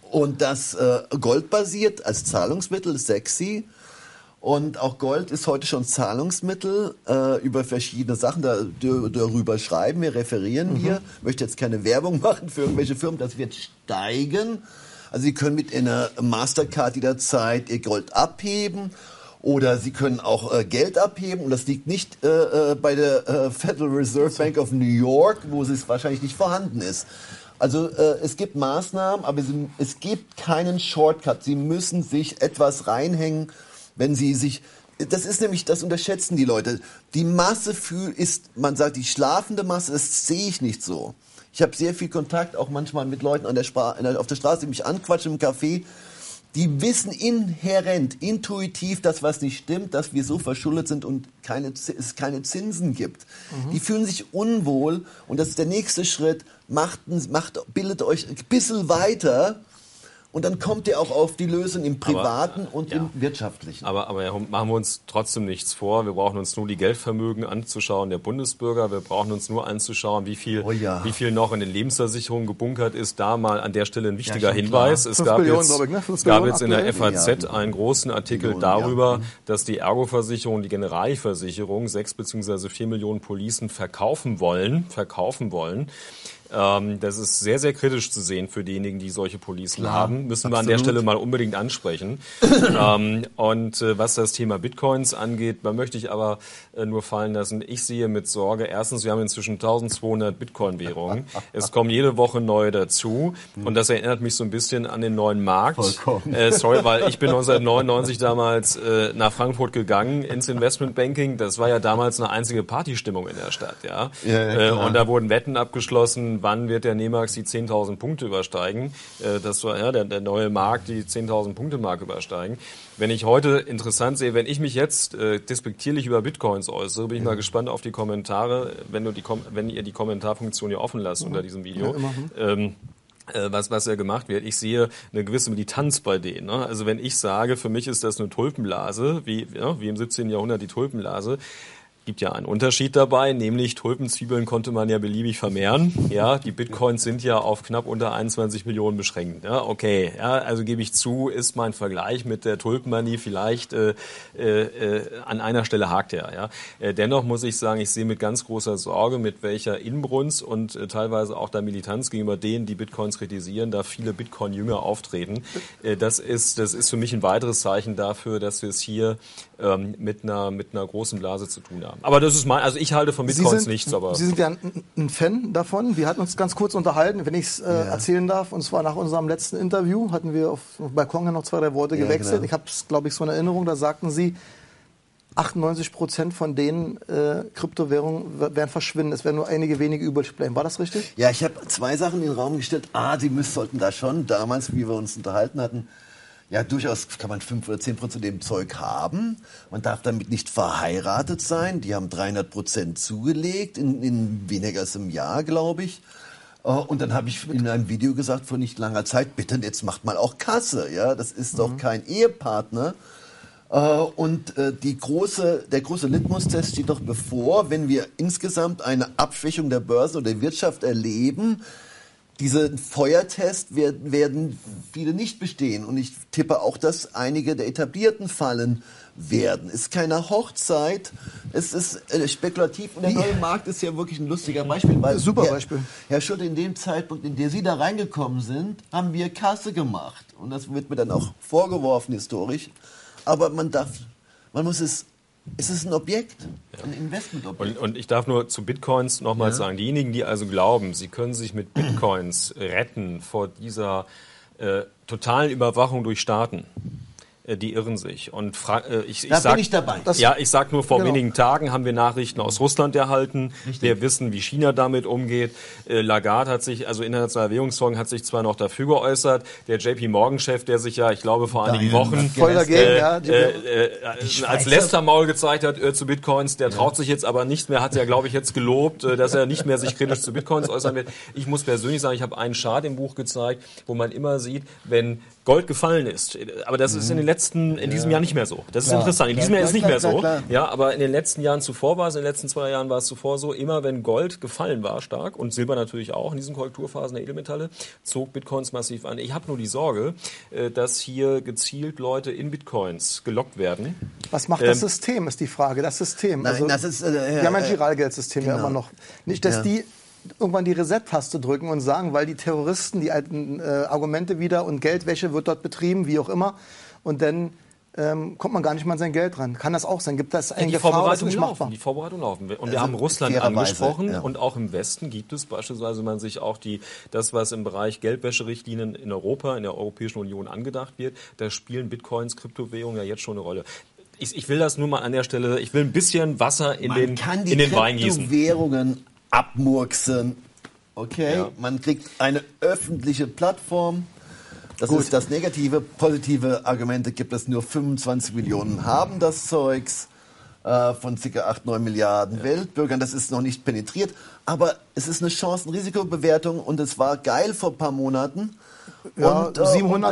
Und das Gold basiert als Zahlungsmittel ist sexy. Und auch Gold ist heute schon Zahlungsmittel über verschiedene Sachen. Darüber schreiben wir, referieren wir. Ich möchte jetzt keine Werbung machen für irgendwelche Firmen. Das wird steigen. Also Sie können mit einer Mastercard jederzeit Ihr Gold abheben. Oder Sie können auch Geld abheben. Und das liegt nicht bei der Federal Reserve Bank of New York, wo es wahrscheinlich nicht vorhanden ist. Also es gibt Maßnahmen, aber es gibt keinen Shortcut. Sie müssen sich etwas reinhängen, wenn sie sich, das ist nämlich, das unterschätzen die Leute. Die Masse ist, man sagt, die schlafende Masse, das sehe ich nicht so. Ich habe sehr viel Kontakt, auch manchmal mit Leuten auf der Straße, die mich anquatschen im Café. Die wissen inhärent, intuitiv, dass was nicht stimmt, dass wir so verschuldet sind und es keine Zinsen gibt. Die fühlen sich unwohl und das ist der nächste Schritt. Bildet euch ein bisschen weiter. Und dann kommt ihr auch auf die Lösung im Privaten und im Wirtschaftlichen. Aber machen wir uns trotzdem nichts vor. Wir brauchen uns nur die Geldvermögen anzuschauen der Bundesbürger. Wir brauchen uns nur anzuschauen, wie viel noch in den Lebensversicherungen gebunkert ist. Da mal an der Stelle ein wichtiger Hinweis. Es gab jetzt in der FAZ einen großen Artikel darüber, dass die Ergo-Versicherung, die Generalversicherung 6 bzw. 4 Millionen Policen verkaufen wollen. Das ist sehr, sehr kritisch zu sehen für diejenigen, die solche Policen haben. Müssen wir an der Stelle mal unbedingt ansprechen. Was das Thema Bitcoins angeht, da möchte ich aber nur fallen lassen. Ich sehe mit Sorge, erstens, wir haben inzwischen 1200 Bitcoin-Währungen. Es kommen jede Woche neue dazu. Und das erinnert mich so ein bisschen an den neuen Markt. Weil ich bin 1999 damals nach Frankfurt gegangen ins Investmentbanking. Das war ja damals eine einzige Partystimmung in der Stadt. Und da wurden Wetten abgeschlossen. Wann wird der NEMAX die 10.000 Punkte übersteigen? Das war der neue Markt, die 10.000 Punkte Marke übersteigen. Wenn ich heute interessant sehe, wenn ich mich jetzt despektierlich über Bitcoins äußere, bin ich mal gespannt auf die Kommentare, wenn ihr die Kommentarfunktion hier offen lasst unter diesem Video. Was ja gemacht wird. Ich sehe eine gewisse Militanz bei denen. Ne? Also wenn ich sage, für mich ist das eine Tulpenblase, wie im 17. Jahrhundert die Tulpenblase, gibt ja einen Unterschied dabei, nämlich Tulpenzwiebeln konnte man ja beliebig vermehren. Ja, die Bitcoins sind ja auf knapp unter 21 Millionen beschränkt. Ja, okay, also gebe ich zu, ist mein Vergleich mit der Tulpenmanie vielleicht an einer Stelle hakt er. Ja. Dennoch muss ich sagen, ich sehe mit ganz großer Sorge, mit welcher Inbrunst und teilweise auch der Militanz gegenüber denen, die Bitcoins kritisieren, da viele Bitcoin-Jünger auftreten. Das ist für mich ein weiteres Zeichen dafür, dass wir es hier mit einer großen Blase zu tun haben. Aber das ist also ich halte von Bitcoins nichts. Aber Sie sind ja ein Fan davon. Wir hatten uns ganz kurz unterhalten, wenn ich es erzählen darf. Und zwar nach unserem letzten Interview hatten wir auf dem Balkon noch 2, 3 Worte gewechselt. Genau. Ich habe es, glaube ich, so in Erinnerung. Da sagten Sie, 98% von den Kryptowährungen werden verschwinden. Es werden nur einige wenige übrig bleiben. War das richtig? Ja, ich habe 2 Sachen in den Raum gestellt. Sie sollten da schon, damals, wie wir uns unterhalten hatten, ja, durchaus kann man 5 oder 10% dem Zeug haben. Man darf damit nicht verheiratet sein. Die haben 300% zugelegt in weniger als einem Jahr, glaube ich. Und dann habe ich in einem Video gesagt vor nicht langer Zeit, bitte, jetzt macht mal auch Kasse. Ja, das ist doch kein Ehepartner. Und der große Litmus-Test steht doch bevor, wenn wir insgesamt eine Abschwächung der Börse oder der Wirtschaft erleben. Diesen Feuertest werden viele nicht bestehen. Und ich tippe auch, dass einige der Etablierten fallen werden. Es ist keine Hochzeit, es ist spekulativ. Und der neue Markt ist ja wirklich ein lustiger Beispiel. Weil Super Beispiel. Herr Schulte, in dem Zeitpunkt, in dem Sie da reingekommen sind, haben wir Kasse gemacht. Und das wird mir dann auch vorgeworfen historisch. Aber es ist ein Objekt, ein Investmentobjekt. Und ich darf nur zu Bitcoins nochmal sagen, diejenigen, die also glauben, sie können sich mit Bitcoins retten vor dieser totalen Überwachung durch Staaten, die irren sich. Und ich sag nur, vor wenigen Tagen haben wir Nachrichten aus Russland erhalten. Richtig. Wir wissen, wie China damit umgeht. Lagarde hat sich, also Internationaler Währungsfonds, hat sich zwar noch dafür geäußert. Der JP-Morgan-Chef, der sich ja, ich glaube, vor einigen Wochen als Lästermaul gezeigt hat zu Bitcoins, der traut sich jetzt aber nicht mehr, hat ja, glaube ich, jetzt gelobt, dass er nicht mehr sich kritisch zu Bitcoins äußern wird. Ich muss persönlich sagen, ich habe einen Chart im Buch gezeigt, wo man immer sieht, wenn Gold gefallen ist. Aber das ist in diesem Jahr nicht mehr so. Das ist interessant. In diesem Jahr ist es nicht mehr so. Klar. Ja, aber in den letzten Jahren zuvor war es, in den letzten 2 Jahren war es zuvor so, immer wenn Gold gefallen war stark und Silber natürlich auch in diesen Korrekturphasen der Edelmetalle, zog Bitcoins massiv an. Ich habe nur die Sorge, dass hier gezielt Leute in Bitcoins gelockt werden. Was macht das System, ist die Frage. Das System. Nein, also, das ist, wir haben ein Giralgeldsystem ja genau. immer noch. Nicht, dass die irgendwann die Reset-Taste drücken und sagen, weil die Terroristen die alten Argumente wieder und Geldwäsche wird dort betrieben, wie auch immer. Und dann kommt man gar nicht mal an sein Geld ran. Kann das auch sein? Gibt das eine Gefahr, was nicht machbar? Die Vorbereitungen laufen. Und wir haben Russland angesprochen. Und auch im Westen gibt es beispielsweise, wenn man sich auch das, was im Bereich Geldwäscherichtlinien in Europa, in der Europäischen Union angedacht wird, da spielen Bitcoins, Kryptowährungen ja jetzt schon eine Rolle. Ich will das nur mal an der Stelle, ich will ein bisschen Wasser in den Wein gießen. Kryptowährungen abmurksen. Okay, man kriegt eine öffentliche Plattform. Das ist das Negative. Positive Argumente gibt es nur 25 Millionen haben das Zeugs von ca. 8-9 Milliarden Weltbürgern. Das ist noch nicht penetriert, aber es ist eine Chancen-Risikobewertung und es war geil vor ein paar Monaten. Ja, und,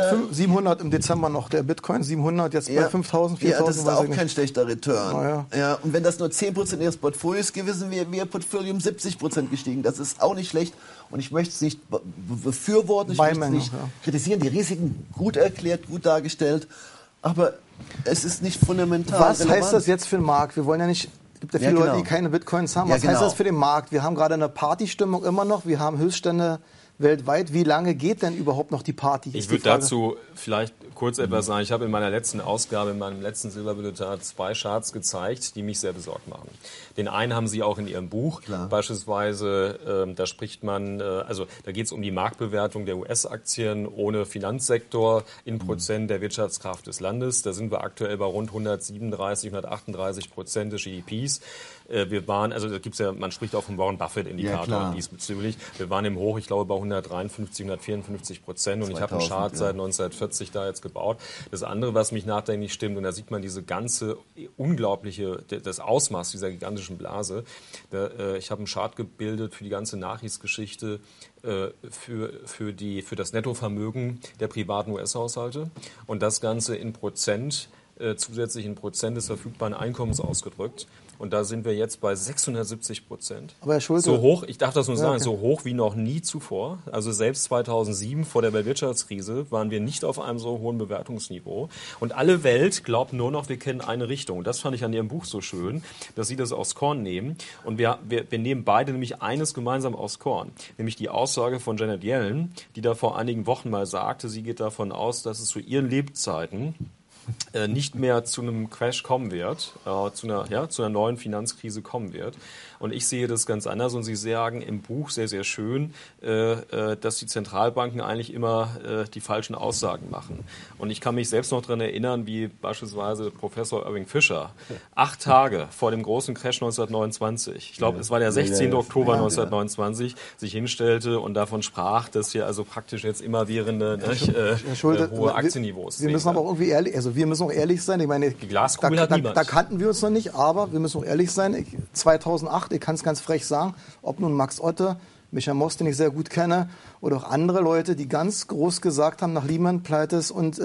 700 im Dezember noch, der Bitcoin 700, jetzt bei 5.000, 4.000. Ja, das ist auch kein schlechter Return. Ja. Und wenn das nur 10% Ihres Portfolios gewesen wäre, wäre Ihr Portfolio um 70% gestiegen. Das ist auch nicht schlecht. Und ich möchte es nicht befürworten, ich möchte es nicht kritisieren. Die Risiken gut erklärt, gut dargestellt. Aber es ist nicht fundamental Was heißt das jetzt für den Markt? Wir wollen ja nicht... Es gibt ja viele Leute, die keine Bitcoins haben. Was heißt das für den Markt? Wir haben gerade eine Partystimmung immer noch. Wir haben Höchststände weltweit. Wie lange geht denn überhaupt noch die Party? Ich würde dazu vielleicht kurz etwas sagen. Ich habe in meiner letzten Ausgabe, in meinem letzten Silberbulletin 2 Charts gezeigt, die mich sehr besorgt machen. Den einen haben Sie auch in Ihrem Buch. Klar. Beispielsweise, da spricht man, also da geht es um die Marktbewertung der US-Aktien ohne Finanzsektor in Prozent der Wirtschaftskraft des Landes. Da sind wir aktuell bei rund 137, 138% des GDPs. Wir waren, also da gibt's ja, man spricht auch vom Warren Buffett-Indikator diesbezüglich. Wir waren im Hoch, ich glaube, bei 153, 154%. Und ich habe einen Chart seit 1940 da jetzt gebaut. Das andere, was mich nachdenklich stimmt, und da sieht man diese ganze unglaubliche, das Ausmaß dieser gigantischen Blase. Ich habe einen Chart gebildet für die ganze Nachkriegsgeschichte für das Nettovermögen der privaten US-Haushalte. Und das Ganze in Prozent, zusätzlich in Prozent des verfügbaren Einkommens ausgedrückt. Und da sind wir jetzt bei 670%. Aber Herr Schulte, so hoch, ich darf das nur sagen, so hoch wie noch nie zuvor. Also selbst 2007 vor der Weltwirtschaftskrise waren wir nicht auf einem so hohen Bewertungsniveau. Und alle Welt glaubt nur noch, wir kennen eine Richtung. Und das fand ich an Ihrem Buch so schön, dass Sie das aufs Korn nehmen. Und wir nehmen beide nämlich eines gemeinsam aufs Korn. Nämlich die Aussage von Janet Yellen, die da vor einigen Wochen mal sagte, sie geht davon aus, dass es zu ihren Lebzeiten nicht mehr zu einem Crash kommen wird, zu einer neuen Finanzkrise kommen wird. Und ich sehe das ganz anders und Sie sagen im Buch sehr, sehr schön, dass die Zentralbanken eigentlich immer die falschen Aussagen machen. Und ich kann mich selbst noch daran erinnern, wie beispielsweise Professor Irving Fisher 8 Tage vor dem großen Crash 1929, ich glaube, es war der 16. Oktober 1929, sich hinstellte und davon sprach, dass wir also praktisch jetzt immerwährende hohe Aktienniveaus sehen. Wir müssen aber auch irgendwie ehrlich, wir müssen auch ehrlich sein. Ich meine, die Glaskugel hat niemand. Da kannten wir uns noch nicht, aber wir müssen auch ehrlich sein. 2008, ich kann es ganz frech sagen, ob nun Max Otte, Michael Moss, den ich sehr gut kenne, oder auch andere Leute, die ganz groß gesagt haben, nach Lehman-Pleites und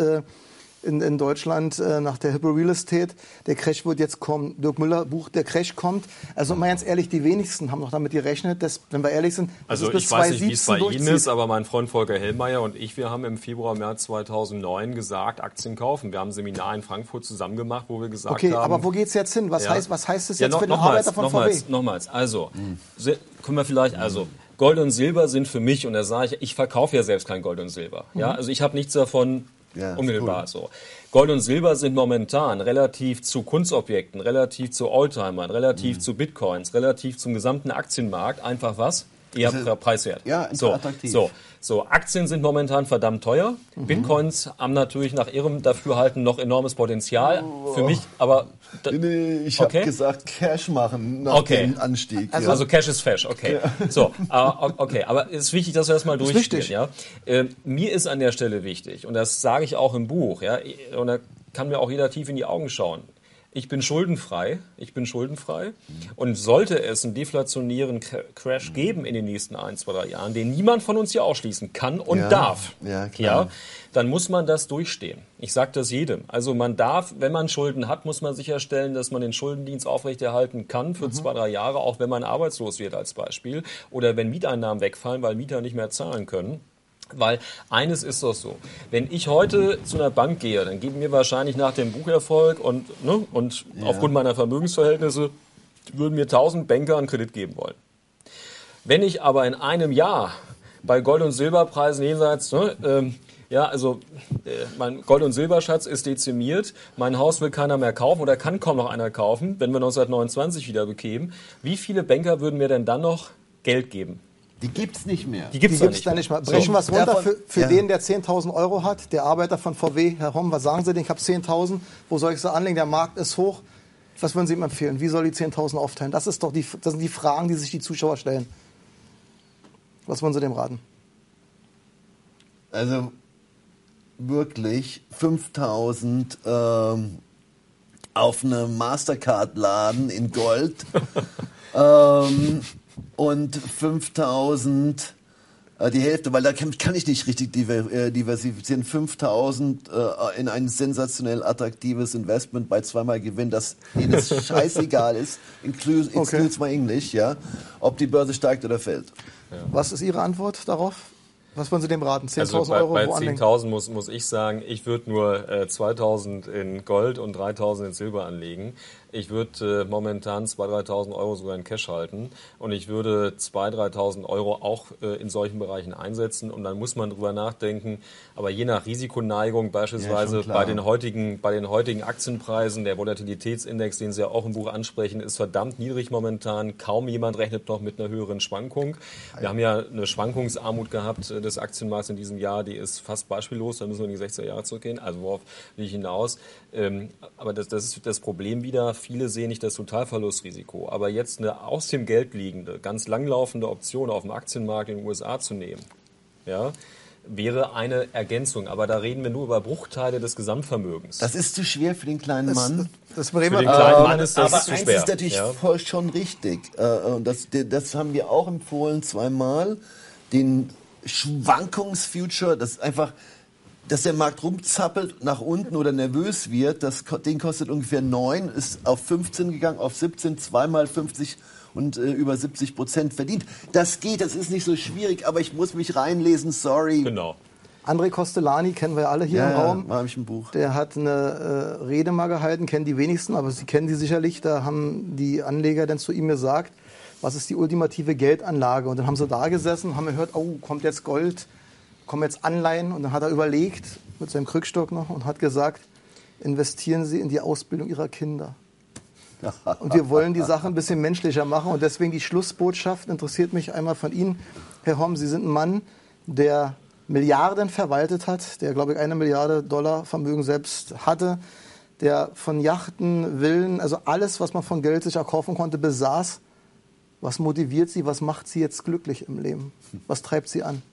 in Deutschland nach der Hyper Real Estate, der Crash wird jetzt kommen. Dirk Müller Buch, der Crash kommt. Also mal ganz ehrlich, die wenigsten haben noch damit gerechnet, dass, wenn wir ehrlich sind, also ich weiß nicht, wie es bei Ihnen ist, aber mein Freund Volker Hellmeier und ich, wir haben im Februar, März 2009 gesagt, Aktien kaufen. Wir haben ein Seminar in Frankfurt zusammen gemacht, wo wir gesagt haben... Okay, aber wo geht's jetzt hin? Was heißt das jetzt für den Arbeiter von VW? Nochmals, also, können wir vielleicht, Gold und Silber sind für mich, und da sage ich verkaufe ja selbst kein Gold und Silber. Ja, also ich habe nichts davon... Ja, unmittelbar cool. So. Gold und Silber sind momentan relativ zu Kunstobjekten, relativ zu Oldtimern, relativ zu Bitcoins, relativ zum gesamten Aktienmarkt einfach was? Eher preiswert. Ja, attraktiv. So, Aktien sind momentan verdammt teuer. Bitcoins haben natürlich nach ihrem Dafürhalten noch enormes Potenzial. Für mich, aber... ich habe gesagt, Cash machen nach dem Anstieg. Also Cash ist Fash, okay. Ja. So, okay, aber es ist wichtig, dass wir das mal durchspielen. Ja? Mir ist an der Stelle wichtig, und das sage ich auch im Buch, ja, und da kann mir auch jeder tief in die Augen schauen. Ich bin schuldenfrei. Und sollte es einen deflationären Crash geben in den nächsten 1, 2, 3 Jahren, den niemand von uns hier ausschließen kann und darf, dann muss man das durchstehen. Ich sage das jedem. Also man darf, wenn man Schulden hat, muss man sicherstellen, dass man den Schuldendienst aufrechterhalten kann für 2, 3 Jahre, auch wenn man arbeitslos wird als Beispiel. Oder wenn Mieteinnahmen wegfallen, weil Mieter nicht mehr zahlen können. Weil eines ist doch so, wenn ich heute zu einer Bank gehe, dann geben mir wahrscheinlich nach dem Bucherfolg und aufgrund meiner Vermögensverhältnisse würden mir 1000 Banker einen Kredit geben wollen. Wenn ich aber in einem Jahr bei Gold- und Silberpreisen jenseits, mein Gold- und Silberschatz ist dezimiert, mein Haus will keiner mehr kaufen oder kann kaum noch einer kaufen, wenn wir 1929 wieder bekämen, wie viele Banker würden mir denn dann noch Geld geben? Die gibt's nicht mehr. Die gibt's da nicht mehr. Brechen wir es runter für den, der 10.000 Euro hat, der Arbeiter von VW. Herr Homm, was sagen Sie denn? Ich habe 10.000. Wo soll ich sie anlegen? Der Markt ist hoch. Was würden Sie ihm empfehlen? Wie soll die 10.000 aufteilen? Das sind die Fragen, die sich die Zuschauer stellen. Was würden Sie dem raten? Also wirklich 5.000 auf einem Mastercard-Laden in Gold. Und 5.000, die Hälfte, weil da kann ich nicht richtig diversifizieren, 5.000 in ein sensationell attraktives Investment bei 2-mal Gewinn, das denen es scheißegal ist, excuse my English, ja, ob die Börse steigt oder fällt. Ja. Was ist Ihre Antwort darauf? Was wollen Sie dem raten? 10.000 also Euro bei wo anlegen? 10.000 muss ich sagen, ich würde nur 2.000 in Gold und 3.000 in Silber anlegen. Ich würde momentan 2.000, 3.000 Euro sogar in Cash halten und ich würde 2.000, 3.000 Euro auch in solchen Bereichen einsetzen und dann muss man drüber nachdenken, aber je nach Risikoneigung beispielsweise bei den heutigen Aktienpreisen, der Volatilitätsindex, den Sie ja auch im Buch ansprechen, ist verdammt niedrig momentan. Kaum jemand rechnet noch mit einer höheren Schwankung. Wir haben ja eine Schwankungsarmut gehabt des Aktienmarkts in diesem Jahr, die ist fast beispiellos, da müssen wir in die 60er Jahre zurückgehen, also worauf will ich hinaus. Aber das ist das Problem wieder, viele sehen nicht das Totalverlustrisiko, aber jetzt eine aus dem Geld liegende, ganz langlaufende Option auf dem Aktienmarkt in den USA zu nehmen, ja, wäre eine Ergänzung, aber da reden wir nur über Bruchteile des Gesamtvermögens. Das ist zu schwer für den kleinen Mann. Für den kleinen Mann ist das zu schwer. Aber eins ist natürlich schon richtig, und das haben wir auch empfohlen 2-mal, den Schwankungsfuture, das ist einfach, dass der Markt rumzappelt nach unten oder nervös wird, den kostet ungefähr 9, ist auf 15 gegangen, auf 17, 2-mal 50 und über 70% verdient. Das geht, das ist nicht so schwierig, aber ich muss mich reinlesen, sorry. Genau. André Costellani kennen wir alle hier im Raum. Ja, habe ich ein Buch. Der hat eine Rede mal gehalten, kennen die wenigsten, aber Sie kennen die sicherlich. Da haben die Anleger dann zu ihm gesagt, was ist die ultimative Geldanlage? Und dann haben sie da gesessen, haben gehört, oh, kommt jetzt Gold, kommen jetzt Anleihen. Und dann hat er überlegt, mit seinem Krückstock noch, und hat gesagt, investieren Sie in die Ausbildung Ihrer Kinder. Und wir wollen die Sache ein bisschen menschlicher machen. Und deswegen die Schlussbotschaft interessiert mich einmal von Ihnen, Herr Homm. Sie sind ein Mann, der Milliarden verwaltet hat, der, glaube ich, $1 Milliarde Vermögen selbst hatte, der von Yachten, Villen, also alles, was man von Geld sich erkaufen konnte, besaß. Was motiviert Sie? Was macht Sie jetzt glücklich im Leben? Was treibt Sie an?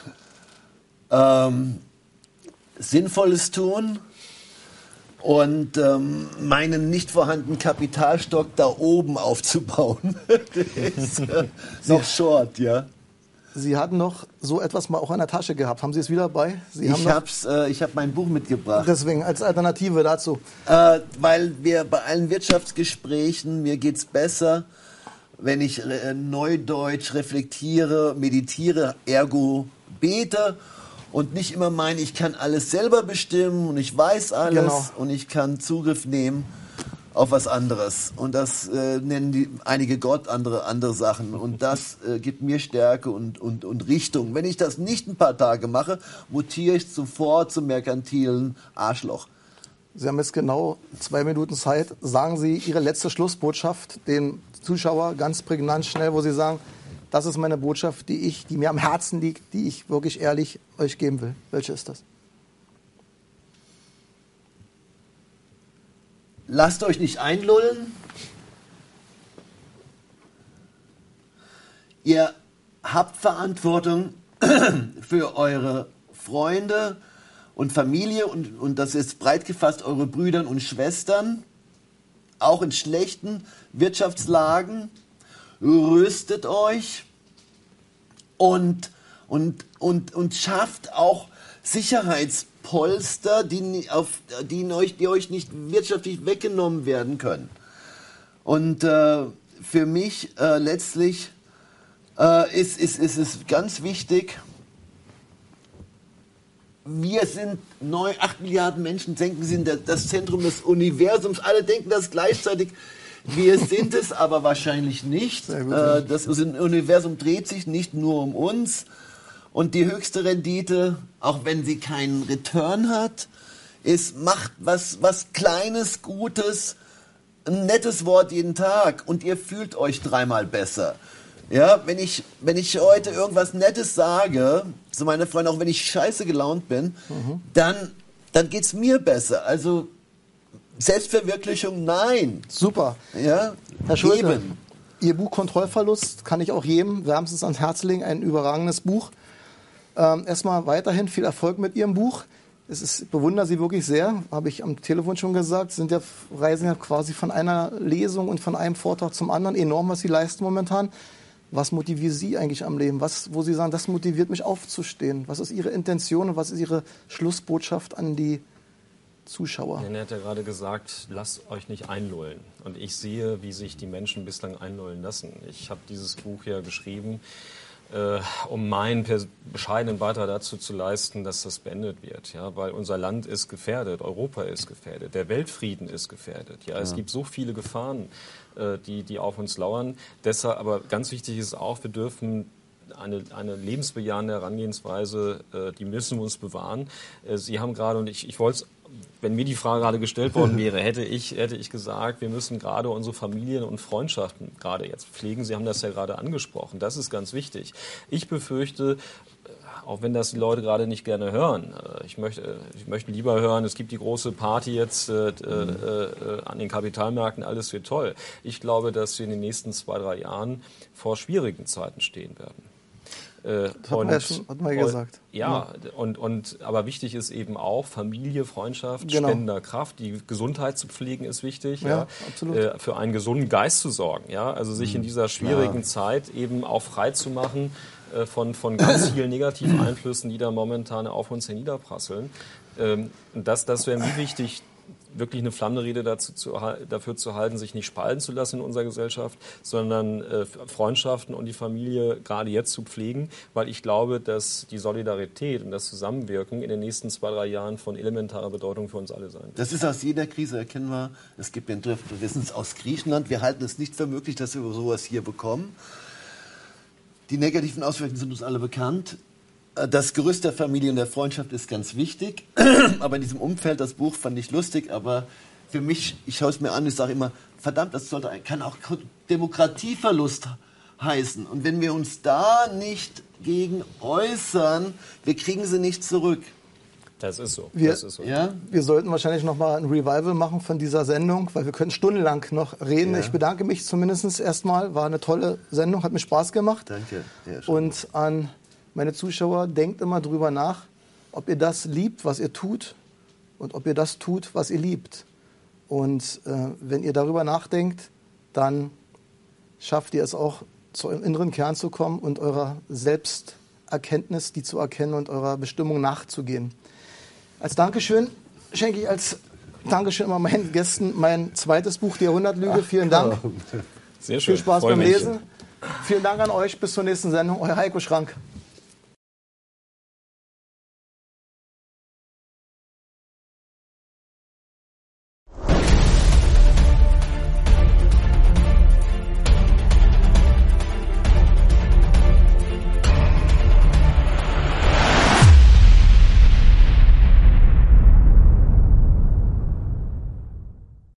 Sinnvolles tun und meinen nicht vorhandenen Kapitalstock da oben aufzubauen. Der ist noch short, ja. Sie hatten noch so etwas mal auch in der Tasche gehabt. Haben Sie es wieder bei? Ich habe mein Buch mitgebracht. Deswegen als Alternative dazu. Weil wir bei allen Wirtschaftsgesprächen, mir geht's besser, wenn ich neudeutsch reflektiere, meditiere, ergo bete und nicht immer meine, ich kann alles selber bestimmen und ich weiß alles und ich kann Zugriff nehmen auf was anderes. Und das nennen einige Gott, andere Sachen. Und das gibt mir Stärke und Richtung. Wenn ich das nicht ein paar Tage mache, mutiere ich sofort zum merkantilen Arschloch. Sie haben jetzt genau 2 Minuten Zeit. Sagen Sie Ihre letzte Schlussbotschaft den Zuschauer ganz prägnant, schnell, wo Sie sagen, das ist meine Botschaft, die mir am Herzen liegt, die ich wirklich ehrlich euch geben will. Welche ist das? Lasst euch nicht einlullen. Ihr habt Verantwortung für eure Freunde und Familie und das ist breit gefasst eure Brüder und Schwestern. auch in schlechten Wirtschaftslagen, rüstet euch und schafft auch Sicherheitspolster, die euch nicht wirtschaftlich weggenommen werden können. Und für mich letztlich ist es ganz wichtig, wir sind 8 Milliarden Menschen, denken, wir sind das Zentrum des Universums. Alle denken das gleichzeitig. Wir sind es aber wahrscheinlich nicht. Das Universum dreht sich nicht nur um uns. Und die höchste Rendite, auch wenn sie keinen Return hat, ist, macht was Kleines, Gutes, ein nettes Wort jeden Tag und ihr fühlt euch 3-mal besser. Ja, wenn ich heute irgendwas Nettes sage, zu meiner Freundin, auch wenn ich scheiße gelaunt bin, dann geht's mir besser. Also Selbstverwirklichung, nein. Super. Ja, Herr Schulte, Ihr Buch Kontrollverlust kann ich auch jedem wärmstens ans Herz legen. Ein überragendes Buch. Erstmal weiterhin viel Erfolg mit Ihrem Buch. Ich bewundere Sie wirklich sehr, habe ich am Telefon schon gesagt. Reisen ja quasi von einer Lesung und von einem Vortrag zum anderen. Enorm, was Sie leisten momentan. Was motiviert Sie eigentlich am Leben? Wo Sie sagen, das motiviert mich aufzustehen? Was ist Ihre Intention und was ist Ihre Schlussbotschaft an die Zuschauer? Er hat ja gerade gesagt, lasst euch nicht einlullen. Und ich sehe, wie sich die Menschen bislang einlullen lassen. Ich habe dieses Buch ja geschrieben, um meinen bescheidenen Beitrag dazu zu leisten, dass das beendet wird. Ja? Weil unser Land ist gefährdet, Europa ist gefährdet, der Weltfrieden ist gefährdet. Ja? Es gibt so viele Gefahren, die auf uns lauern. Deshalb, aber ganz wichtig ist auch, wir dürfen eine lebensbejahende Herangehensweise, die müssen wir uns bewahren. Sie haben gerade, und ich wollte es, wenn mir die Frage gerade gestellt worden wäre, hätte ich gesagt, wir müssen gerade unsere Familien und Freundschaften gerade jetzt pflegen. Sie haben das ja gerade angesprochen. Das ist ganz wichtig. Ich befürchte, auch wenn das die Leute gerade nicht gerne hören, ich möchte lieber hören, es gibt die große Party jetzt an den Kapitalmärkten, alles wird toll. Ich glaube, dass wir in den nächsten 2-3 Jahren vor schwierigen Zeiten stehen werden. Hatten wir gesagt. Ja, aber wichtig ist eben auch Familie, Freundschaft, Genau. spendender Kraft. Die Gesundheit zu pflegen ist wichtig. Ja, absolut. Für einen gesunden Geist zu sorgen. Ja? Also sich in dieser schwierigen Zeit eben auch frei zu machen von ganz vielen negativen Einflüssen, die da momentan auf uns herniederprasseln. Das wäre mir wichtig, wirklich eine flammende Rede dafür zu halten, sich nicht spalten zu lassen in unserer Gesellschaft, sondern Freundschaften und die Familie gerade jetzt zu pflegen, weil ich glaube, dass die Solidarität und das Zusammenwirken in den nächsten 2-3 Jahren von elementarer Bedeutung für uns alle sein wird. Das ist aus jeder Krise erkennbar. Es gibt wir wissen es aus Griechenland. Wir halten es nicht für möglich, dass wir sowas hier bekommen. Die negativen Auswirkungen sind uns alle bekannt. Das Gerüst der Familie und der Freundschaft ist ganz wichtig. Aber in diesem Umfeld, das Buch fand ich lustig, aber für mich, ich schaue es mir an, ich sage immer, verdammt, kann auch Demokratieverlust heißen. Und wenn wir uns da nicht gegen äußern, wir kriegen sie nicht zurück. Das ist so. Wir sollten wahrscheinlich noch mal ein Revival machen von dieser Sendung, weil wir können stundenlang noch reden. Ja. Ich bedanke mich zumindest erstmal. War eine tolle Sendung, hat mir Spaß gemacht. Danke. Ja, schön. Und an meine Zuschauer, denkt immer drüber nach, ob ihr das liebt, was ihr tut, und ob ihr das tut, was ihr liebt. Und wenn ihr darüber nachdenkt, dann schafft ihr es auch, zu eurem inneren Kern zu kommen und eurer Selbsterkenntnis, die zu erkennen und eurer Bestimmung nachzugehen. Als Dankeschön schenke ich als Dankeschön immer meinen Gästen mein zweites Buch, die Jahrhundertlüge. Vielen Dank. Sehr schön. Viel Spaß beim Lesen. Vielen Dank an euch. Bis zur nächsten Sendung. Euer Heiko Schrank.